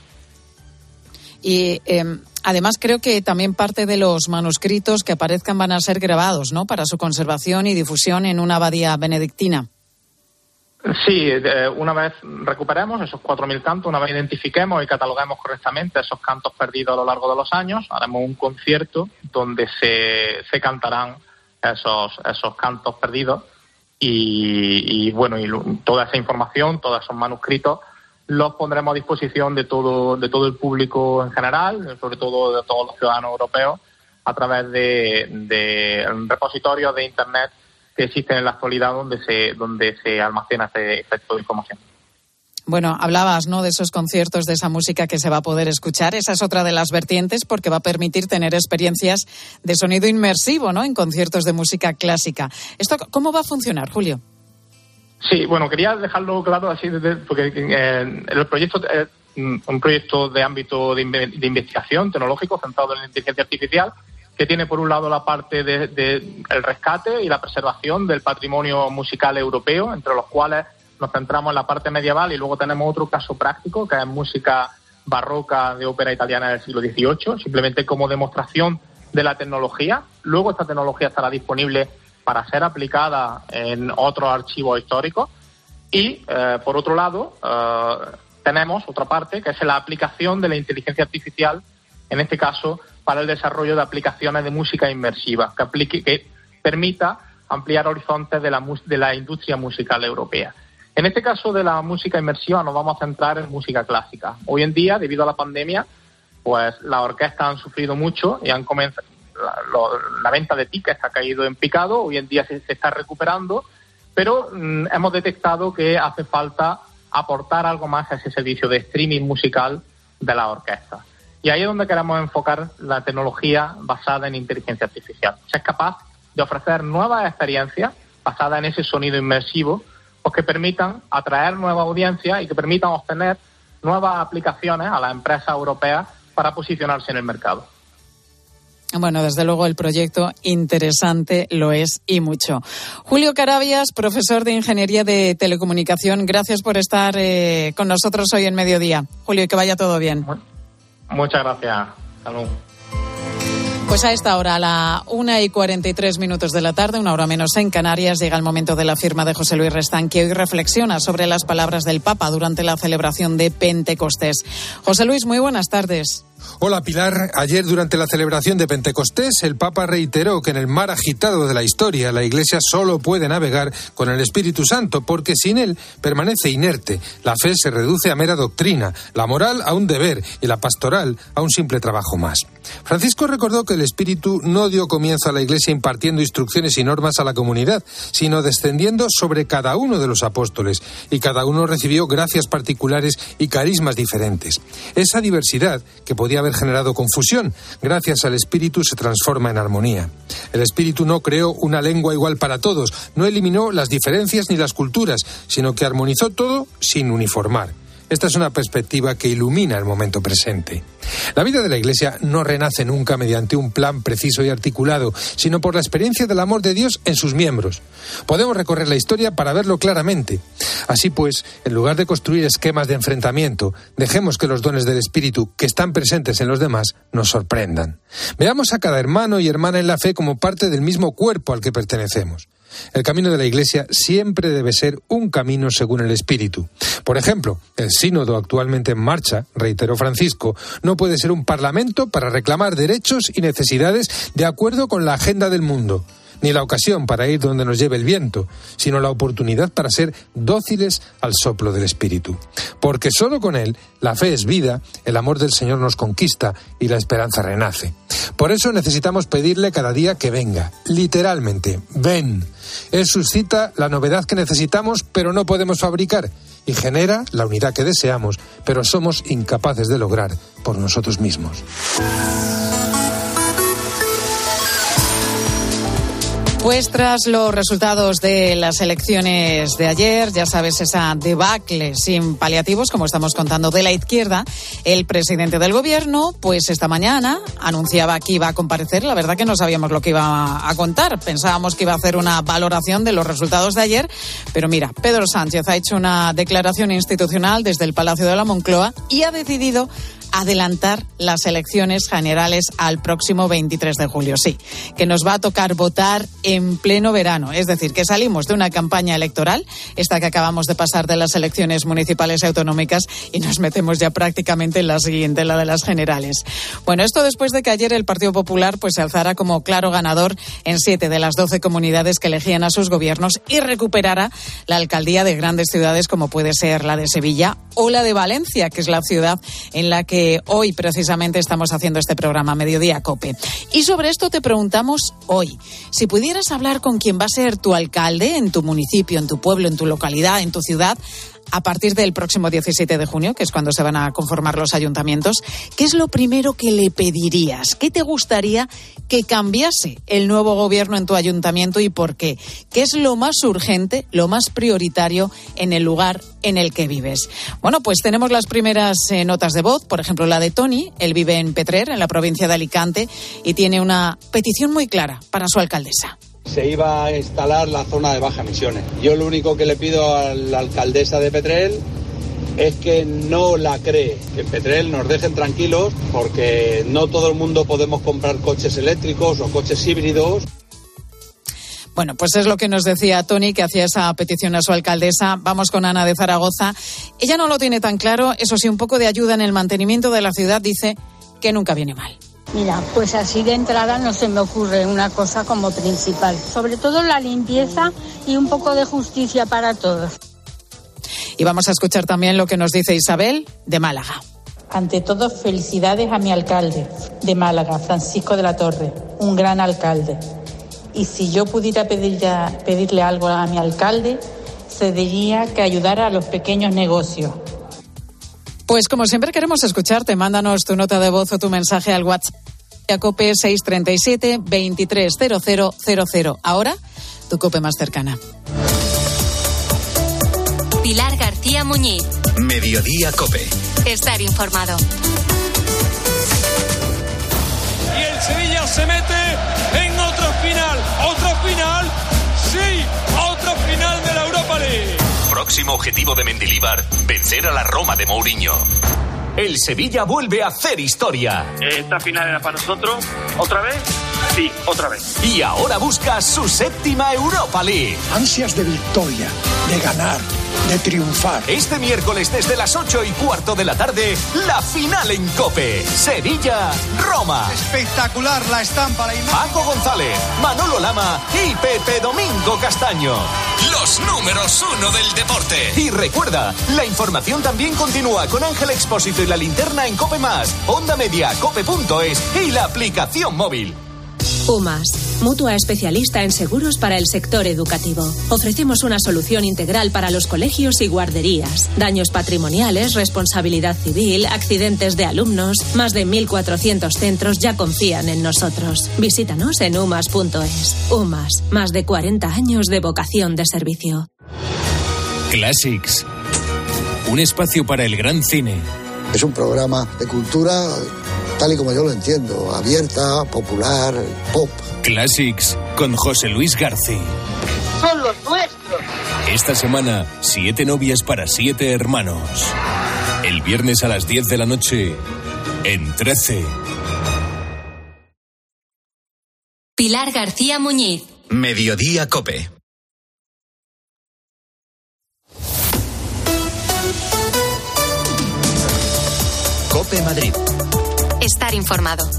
Y eh, además creo que también parte de los manuscritos que aparezcan van a ser grabados, ¿no?, para su conservación y difusión en una abadía benedictina. Sí, una vez recuperemos esos cuatro mil cantos, una vez identifiquemos y cataloguemos correctamente esos cantos perdidos a lo largo de los años, haremos un concierto donde se, se cantarán esos, esos cantos perdidos y, y bueno, y toda esa información, todos esos manuscritos, los pondremos a disposición de todo, de todo el público en general, sobre todo de todos los ciudadanos europeos, a través de, de repositorios de Internet que existen en la actualidad donde se donde se almacena este, este tipo de información. Bueno, hablabas, ¿no?, de esos conciertos, de esa música que se va a poder escuchar. Esa es otra de las vertientes, porque va a permitir tener experiencias de sonido inmersivo, ¿no?, en conciertos de música clásica. ¿Esto cómo va a funcionar, Julio? Sí, bueno, quería dejarlo claro así, porque eh, el proyecto es un proyecto de ámbito de, de investigación tecnológico centrado en la inteligencia artificial, que tiene por un lado la parte de, de el rescate y la preservación del patrimonio musical europeo, entre los cuales nos centramos en la parte medieval, y luego tenemos otro caso práctico, que es música barroca de ópera italiana del siglo dieciocho, simplemente como demostración de la tecnología. Luego esta tecnología estará disponible para ser aplicada en otros archivos históricos. Y, eh, por otro lado, eh, tenemos otra parte, que es la aplicación de la inteligencia artificial, en este caso, para el desarrollo de aplicaciones de música inmersiva, que, aplique, que permita ampliar horizontes de la, de la industria musical europea. En este caso de la música inmersiva nos vamos a centrar en música clásica. Hoy en día, debido a la pandemia, pues las orquestas han sufrido mucho y han comenzado, la, lo, la venta de tickets ha caído en picado, hoy en día se, se está recuperando, pero mm, hemos detectado que hace falta aportar algo más a ese servicio de streaming musical de la orquesta. Y ahí es donde queremos enfocar la tecnología basada en inteligencia artificial. Se es capaz de ofrecer nuevas experiencias basadas en ese sonido inmersivo, pues que permitan atraer nuevas audiencias y que permitan obtener nuevas aplicaciones a las empresas europeas para posicionarse en el mercado. Bueno, desde luego el proyecto interesante lo es y mucho. Julio Carabias, profesor de Ingeniería de Telecomunicación, gracias por estar eh, con nosotros hoy en Mediodía. Julio, y que vaya todo bien. Muchas gracias. Salud. Pues a esta hora, a la una y cuarenta y tres minutos de la tarde, una hora menos en Canarias, llega el momento de la firma de José Luis Restán, que hoy reflexiona sobre las palabras del Papa durante la celebración de Pentecostés. José Luis, muy buenas tardes. Hola Pilar, ayer durante la celebración de Pentecostés el Papa reiteró que en el mar agitado de la historia la Iglesia solo puede navegar con el Espíritu Santo porque sin él permanece inerte. La fe se reduce a mera doctrina, la moral a un deber y la pastoral a un simple trabajo más. Francisco recordó que el Espíritu no dio comienzo a la Iglesia impartiendo instrucciones y normas a la comunidad, sino descendiendo sobre cada uno de los apóstoles, y cada uno recibió gracias particulares y carismas diferentes. Esa diversidad, que podía haber generado confusión, gracias al Espíritu se transforma en armonía. El Espíritu no creó una lengua igual para todos, no eliminó las diferencias ni las culturas, sino que armonizó todo sin uniformar. Esta es una perspectiva que ilumina el momento presente. La vida de la Iglesia no renace nunca mediante un plan preciso y articulado, sino por la experiencia del amor de Dios en sus miembros. Podemos recorrer la historia para verlo claramente. Así pues, en lugar de construir esquemas de enfrentamiento, dejemos que los dones del Espíritu que están presentes en los demás nos sorprendan. Veamos a cada hermano y hermana en la fe como parte del mismo cuerpo al que pertenecemos. El camino de la Iglesia siempre debe ser un camino según el Espíritu. Por ejemplo, el sínodo actualmente en marcha, reiteró Francisco, no puede ser un parlamento para reclamar derechos y necesidades de acuerdo con la agenda del mundo, ni la ocasión para ir donde nos lleve el viento, sino la oportunidad para ser dóciles al soplo del Espíritu. Porque solo con él la fe es vida, el amor del Señor nos conquista y la esperanza renace. Por eso necesitamos pedirle cada día que venga, literalmente, ven. Él suscita la novedad que necesitamos, pero no podemos fabricar, y genera la unidad que deseamos, pero somos incapaces de lograr por nosotros mismos. Pues tras los resultados de las elecciones de ayer, ya sabes, esa debacle sin paliativos, como estamos contando, de la izquierda, el presidente del gobierno, pues esta mañana anunciaba que iba a comparecer. La verdad que no sabíamos lo que iba a contar. Pensábamos que iba a hacer una valoración de los resultados de ayer, pero mira, Pedro Sánchez ha hecho una declaración institucional desde el Palacio de la Moncloa y ha decidido adelantar las elecciones generales al próximo veintitrés de julio. Sí, que nos va a tocar votar en pleno verano. Es decir, que salimos de una campaña electoral, esta que acabamos de pasar de las elecciones municipales y autonómicas, y nos metemos ya prácticamente en la siguiente, la de las generales. Bueno, esto después de que ayer el Partido Popular pues se alzara como claro ganador en siete de las doce comunidades que elegían a sus gobiernos y recuperara la alcaldía de grandes ciudades como puede ser la de Sevilla o la de Valencia, que es la ciudad en la que hoy precisamente estamos haciendo este programa Mediodía COPE. Y sobre esto te preguntamos hoy, si pudieras hablar con quien va a ser tu alcalde en tu municipio, en tu pueblo, en tu localidad, en tu ciudad, a partir del próximo diecisiete de junio, que es cuando se van a conformar los ayuntamientos, ¿qué es lo primero que le pedirías? ¿Qué te gustaría que cambiase el nuevo gobierno en tu ayuntamiento y por qué? ¿Qué es lo más urgente, lo más prioritario en el lugar en el que vives? Bueno, pues tenemos las primeras eh, notas de voz, por ejemplo la de Tony. Él vive en Petrer, en la provincia de Alicante, y tiene una petición muy clara para su alcaldesa. Se iba a instalar la zona de bajas emisiones. Yo lo único que le pido a la alcaldesa de Petrel es que no la cree, que en Petrel nos dejen tranquilos, porque no todo el mundo podemos comprar coches eléctricos o coches híbridos. Bueno, pues es lo que nos decía Tony, que hacía esa petición a su alcaldesa. Vamos con Ana de Zaragoza. Ella no lo tiene tan claro, eso sí, un poco de ayuda en el mantenimiento de la ciudad, dice que nunca viene mal. Mira, pues así de entrada no se me ocurre una cosa como principal. Sobre todo la limpieza y un poco de justicia para todos. Y vamos a escuchar también lo que nos dice Isabel de Málaga. Ante todo, felicidades a mi alcalde de Málaga, Francisco de la Torre, un gran alcalde. Y si yo pudiera pedir ya, pedirle algo a mi alcalde, se diría que ayudara a los pequeños negocios. Pues como siempre queremos escucharte, mándanos tu nota de voz o tu mensaje al WhatsApp a COPE seis tres siete, veintitrés cero cero cero cero. Ahora, tu COPE más cercana. Pilar García Muñiz. Mediodía COPE. Estar informado. Y el Sevilla se mete en otro final. ¿Otro final? Sí, otro final de la Europa League. Próximo objetivo de Mendilibar, vencer a la Roma de Mourinho. El Sevilla vuelve a hacer historia. Esta final era para nosotros. ¿Otra vez? Sí, otra vez. Y ahora busca su séptima Europa League. Ansias de victoria, de ganar, de triunfar. Este miércoles desde las ocho y cuarto de la tarde, la final en COPE. Sevilla-Roma. Espectacular la estampa, la imagen. Paco González, Manolo Lama y Pepe Domingo Castaño. Los números uno del deporte. Y recuerda, la información también continúa con Ángel Expósito y la linterna en COPE Más, Onda Media, cope punto es y la aplicación móvil. UMAS, mutua especialista en seguros para el sector educativo. Ofrecemos una solución integral para los colegios y guarderías. Daños patrimoniales, responsabilidad civil, accidentes de alumnos. Más de mil cuatrocientos centros ya confían en nosotros. Visítanos en umas punto es. UMAS, más de cuarenta años de vocación de servicio. Classics, un espacio para el gran cine. Es un programa de cultura tal y como yo lo entiendo, abierta, popular, pop. Classics con José Luis García. Son los nuestros. Esta semana, siete novias para siete hermanos. El viernes a las diez de la noche, en trece. Pilar García Muñiz. Mediodía COPE. COPE Madrid. Estar informado.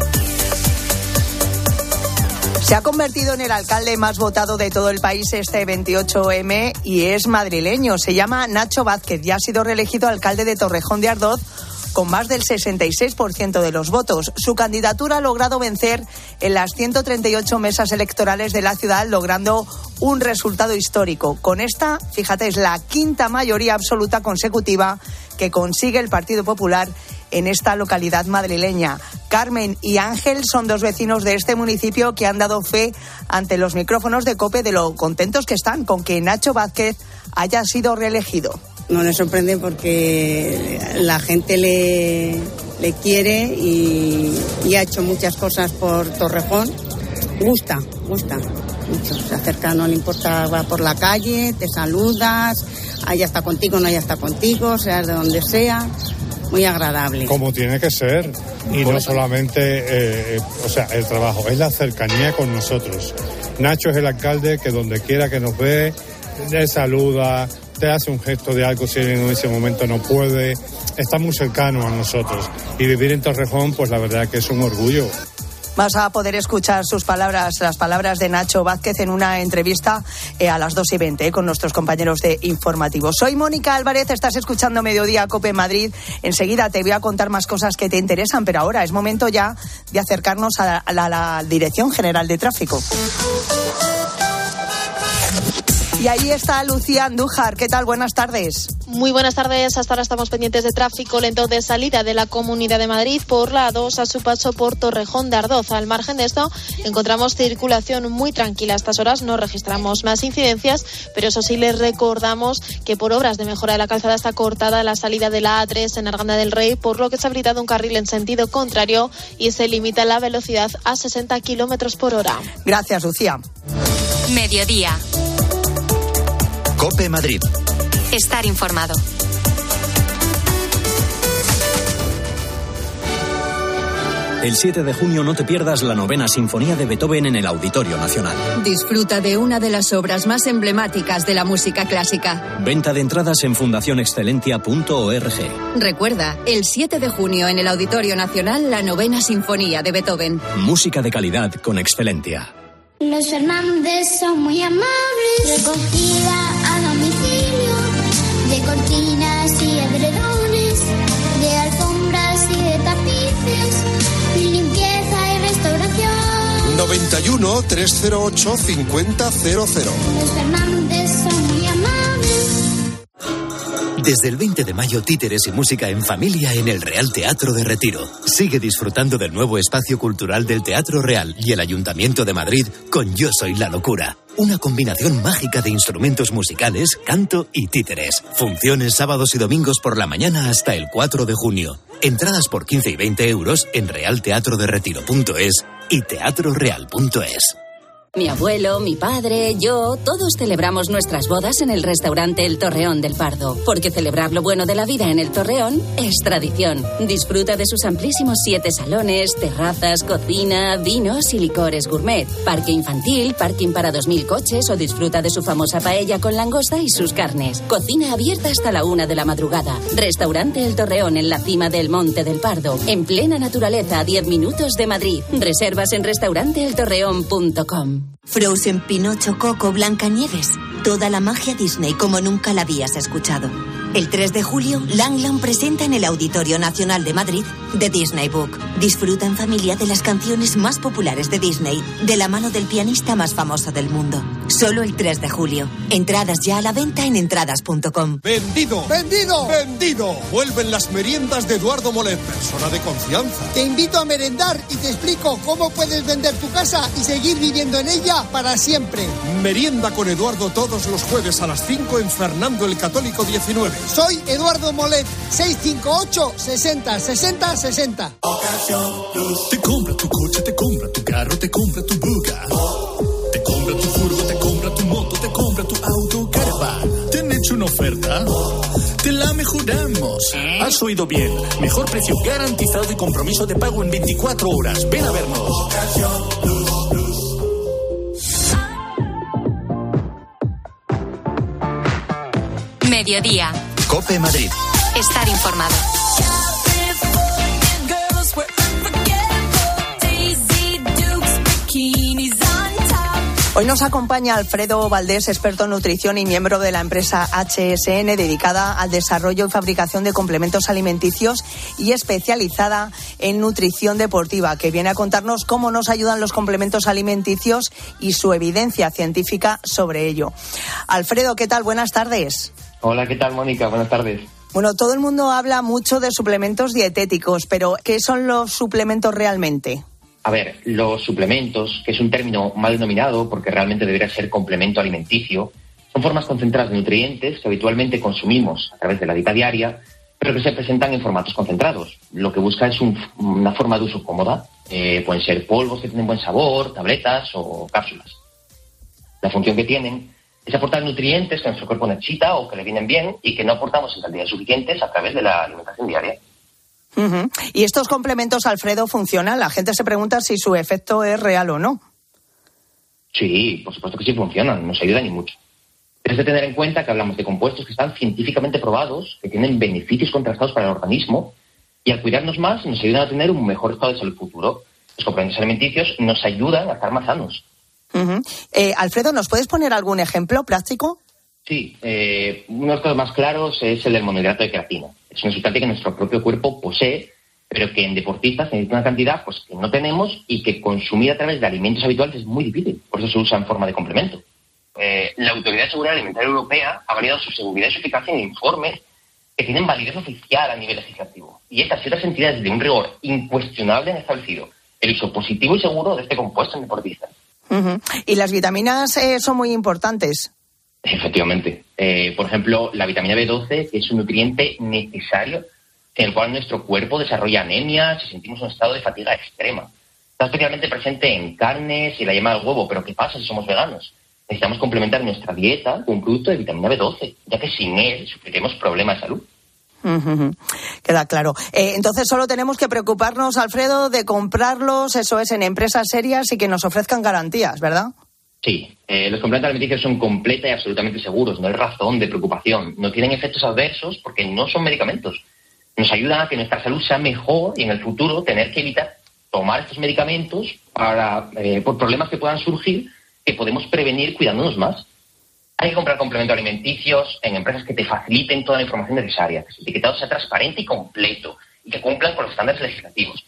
Se ha convertido en el alcalde más votado de todo el país este veintiocho eme y es madrileño. Se llama Nacho Vázquez y ha sido reelegido alcalde de Torrejón de Ardoz con más del sesenta y seis por ciento de los votos. Su candidatura ha logrado vencer en las ciento treinta y ocho mesas electorales de la ciudad, logrando un resultado histórico. Con esta, fíjate, es la quinta mayoría absoluta consecutiva que consigue el Partido Popular en esta localidad madrileña. Carmen y Ángel son dos vecinos de este municipio que han dado fe ante los micrófonos de COPE de lo contentos que están con que Nacho Vázquez haya sido reelegido. No le sorprende porque la gente le, le quiere y, y ha hecho muchas cosas por Torrejón. Gusta, gusta mucho. Se acerca, no le importa, va por la calle, te saludas, allá está contigo, no allá está contigo, seas de donde sea. Muy agradable. Como tiene que ser. Y no solamente, eh, o sea, el trabajo, es la cercanía con nosotros. Nacho es el alcalde que donde quiera que nos ve, te saluda, te hace un gesto de algo si en ese momento no puede. Está muy cercano a nosotros. Y vivir en Torrejón, pues la verdad que es un orgullo. Vas a poder escuchar sus palabras, las palabras de Nacho Vázquez en una entrevista eh, a las dos y veinte eh, con nuestros compañeros de Informativo. Soy Mónica Álvarez, estás escuchando Mediodía COPE Madrid. Enseguida te voy a contar más cosas que te interesan, pero ahora es momento ya de acercarnos a la, a la, a la Dirección General de Tráfico. Y ahí está Lucía Andújar. ¿Qué tal? Buenas tardes. Muy buenas tardes. Hasta ahora estamos pendientes de tráfico lento de salida de la Comunidad de Madrid por la A dos a su paso por Torrejón de Ardoz. Al margen de esto, encontramos circulación muy tranquila. A estas horas no registramos más incidencias, pero eso sí les recordamos que por obras de mejora de la calzada está cortada la salida de la A tres en Arganda del Rey, por lo que se ha habilitado un carril en sentido contrario y se limita la velocidad a sesenta kilómetros por hora. Gracias, Lucía. Mediodía. COPE Madrid. Estar informado. El siete de junio no te pierdas la novena Sinfonía de Beethoven en el Auditorio Nacional. Disfruta de una de las obras más emblemáticas de la música clásica. Venta de entradas en fundación excelentia punto org. Recuerda, el siete de junio en el Auditorio Nacional, la novena Sinfonía de Beethoven. Música de calidad con Excelentia. Los Fernández son muy amables. Recogida a domicilio de cortinas y edredones, de alfombras noventa y uno, trescientos ocho, cincuenta cero cero. Desde el veinte de mayo, títeres y música en familia en el Real Teatro de Retiro. Sigue disfrutando del nuevo espacio cultural del Teatro Real y el Ayuntamiento de Madrid con Yo Soy la Locura. Una combinación mágica de instrumentos musicales, canto y títeres. Funciones sábados y domingos por la mañana hasta el cuatro de junio. Entradas por quince y veinte euros en real teatro de retiro punto es y teatro real punto es. Mi abuelo, mi padre, yo, todos celebramos nuestras bodas en el restaurante El Torreón del Pardo, porque celebrar lo bueno de la vida en El Torreón es tradición. Disfruta de sus amplísimos siete salones, terrazas, cocina, vinos y licores gourmet, parque infantil, parking para dos mil coches o disfruta de su famosa paella con langosta y sus carnes. Cocina abierta hasta la una de la madrugada. Restaurante El Torreón en la cima del Monte del Pardo, en plena naturaleza a diez minutos de Madrid. Reservas en restaurante el torreón punto com. Frozen, Pinocho, Coco, Blancanieves. Toda la magia Disney como nunca la habías escuchado. El tres de julio, Langland presenta en el Auditorio Nacional de Madrid The Disney Book. Disfruta en familia de las canciones más populares de Disney, de la mano del pianista más famoso del mundo. Solo el tres de julio. Entradas ya a la venta en entradas punto com. ¡Vendido! ¡Vendido! ¡Vendido! Vuelven las meriendas de Eduardo Molet, persona de confianza. Te invito a merendar y te explico cómo puedes vender tu casa y seguir viviendo en ella para siempre. Merienda con Eduardo todos los jueves a las cinco en Fernando el Católico diecinueve. Soy Eduardo Molet, seiscientos cincuenta y ocho, sesenta, sesenta, sesenta. Te compra tu coche, te compra tu carro, te compra tu buga. Te compra tu furgo, te compra tu moto, te compra tu auto, caravan. ¿Te han hecho una oferta? Te la mejoramos. Has oído bien. Mejor precio garantizado y compromiso de pago en veinticuatro horas. Ven a vernos. Mediodía. COPE Madrid. Estar informado. Hoy nos acompaña Alfredo Valdés, experto en nutrición y miembro de la empresa H S N, dedicada al desarrollo y fabricación de complementos alimenticios y especializada en nutrición deportiva, que viene a contarnos cómo nos ayudan los complementos alimenticios y su evidencia científica sobre ello. Alfredo, ¿qué tal? Buenas tardes. Hola, ¿qué tal, Mónica? Buenas tardes. Bueno, todo el mundo habla mucho de suplementos dietéticos, pero ¿qué son los suplementos realmente? A ver, los suplementos, que es un término mal denominado porque realmente debería ser complemento alimenticio, son formas concentradas de nutrientes que habitualmente consumimos a través de la dieta diaria, pero que se presentan en formatos concentrados. Lo que busca es un, una forma de uso cómoda. Eh, pueden ser polvos que tienen buen sabor, tabletas o cápsulas. La función que tienen es aportar nutrientes que nuestro cuerpo necesita o que le vienen bien y que no aportamos en cantidades suficientes a través de la alimentación diaria. Uh-huh. ¿Y estos complementos, Alfredo, funcionan? La gente se pregunta si su efecto es real o no. Sí, por supuesto que sí funcionan, nos ayudan y mucho. Tienes que tener en cuenta que hablamos de compuestos que están científicamente probados, que tienen beneficios contrastados para el organismo, y al cuidarnos más nos ayudan a tener un mejor estado de salud futuro. Los complementos alimenticios nos ayudan a estar más sanos. Uh-huh. Eh, Alfredo, ¿nos puedes poner algún ejemplo práctico? Sí, eh, uno de los casos más claros es el del monohidrato de creatina. Es una sustancia que nuestro propio cuerpo posee, pero que en deportistas necesita una cantidad pues, que no tenemos y que consumir a través de alimentos habituales es muy difícil. Por eso se usa en forma de complemento. Eh, la Autoridad de Seguridad Alimentaria Europea ha validado su seguridad y su eficacia en informes que tienen validez oficial a nivel legislativo. Y estas ciertas entidades de un rigor incuestionable han establecido el uso positivo y seguro de este compuesto en deportistas. Uh-huh. ¿Y las vitaminas eh, son muy importantes? Efectivamente. Eh, por ejemplo, la vitamina B doce, que es un nutriente necesario en el cual nuestro cuerpo desarrolla anemia si sentimos un estado de fatiga extrema. Está especialmente presente en carnes y la yema del huevo, pero ¿qué pasa si somos veganos? Necesitamos complementar nuestra dieta con un producto de vitamina B doce, ya que sin él sufriremos problemas de salud. Uh-huh. Queda claro. Eh, entonces solo tenemos que preocuparnos, Alfredo, de comprarlos, eso es, en empresas serias y que nos ofrezcan garantías, ¿verdad? Sí, eh, los complementos alimenticios son completa y absolutamente seguros, no hay razón de preocupación, no tienen efectos adversos porque no son medicamentos. Nos ayudan a que nuestra salud sea mejor y en el futuro tener que evitar tomar estos medicamentos para, eh, por problemas que puedan surgir que podemos prevenir cuidándonos más. Hay que comprar complementos alimenticios en empresas que te faciliten toda la información necesaria, que su etiquetado sea transparente y completo y que cumplan con los estándares legislativos.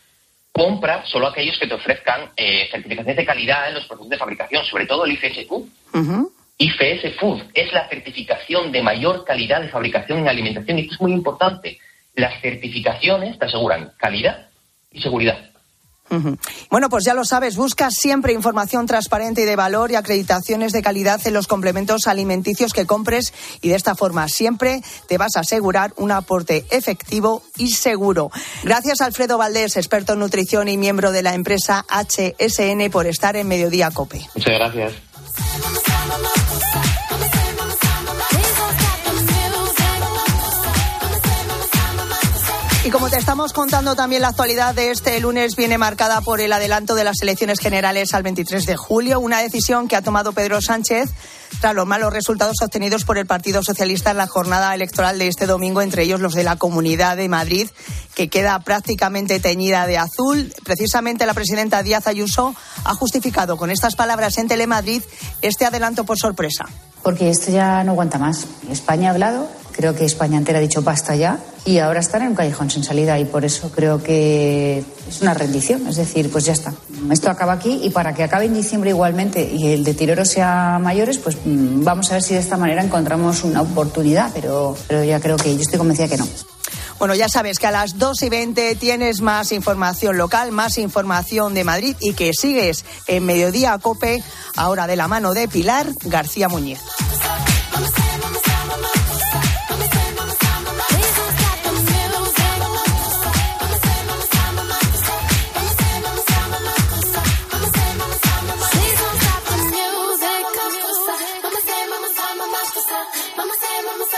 compra solo aquellos que te ofrezcan eh, certificaciones de calidad en los procesos de fabricación, sobre todo el I F S Q. Uh-huh. I F S Food es la certificación de mayor calidad de fabricación en alimentación y esto es muy importante. Las certificaciones te aseguran calidad y seguridad. Uh-huh. Bueno, pues ya lo sabes, busca siempre información transparente y de valor y acreditaciones de calidad en los complementos alimenticios que compres y de esta forma siempre te vas a asegurar un aporte efectivo y seguro. Gracias a Alfredo Valdés, experto en nutrición y miembro de la empresa H S N, por estar en Mediodía COPE. Muchas gracias. Y como te estamos contando, también la actualidad de este lunes viene marcada por el adelanto de las elecciones generales al veintitrés de julio, una decisión que ha tomado Pedro Sánchez tras los malos resultados obtenidos por el Partido Socialista en la jornada electoral de este domingo, entre ellos los de la Comunidad de Madrid, que queda prácticamente teñida de azul. Precisamente la presidenta Díaz Ayuso ha justificado con estas palabras en Telemadrid este adelanto por sorpresa. Porque esto ya no aguanta más. España ha hablado, creo que España entera ha dicho basta ya y ahora están en un callejón sin salida y por eso creo que es una rendición, es decir, pues ya está. Esto acaba aquí y para que acabe en diciembre igualmente y el deterioro sea mayores, pues vamos a ver si de esta manera encontramos una oportunidad, pero, pero ya creo que yo estoy convencida que no. Bueno, ya sabes que a las dos y veinte tienes más información local, más información de Madrid y que sigues en Mediodía COPE, ahora de la mano de Pilar García Muñiz.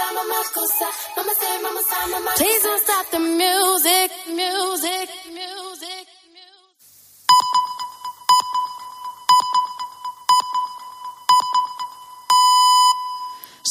Please don't stop the music, music, music.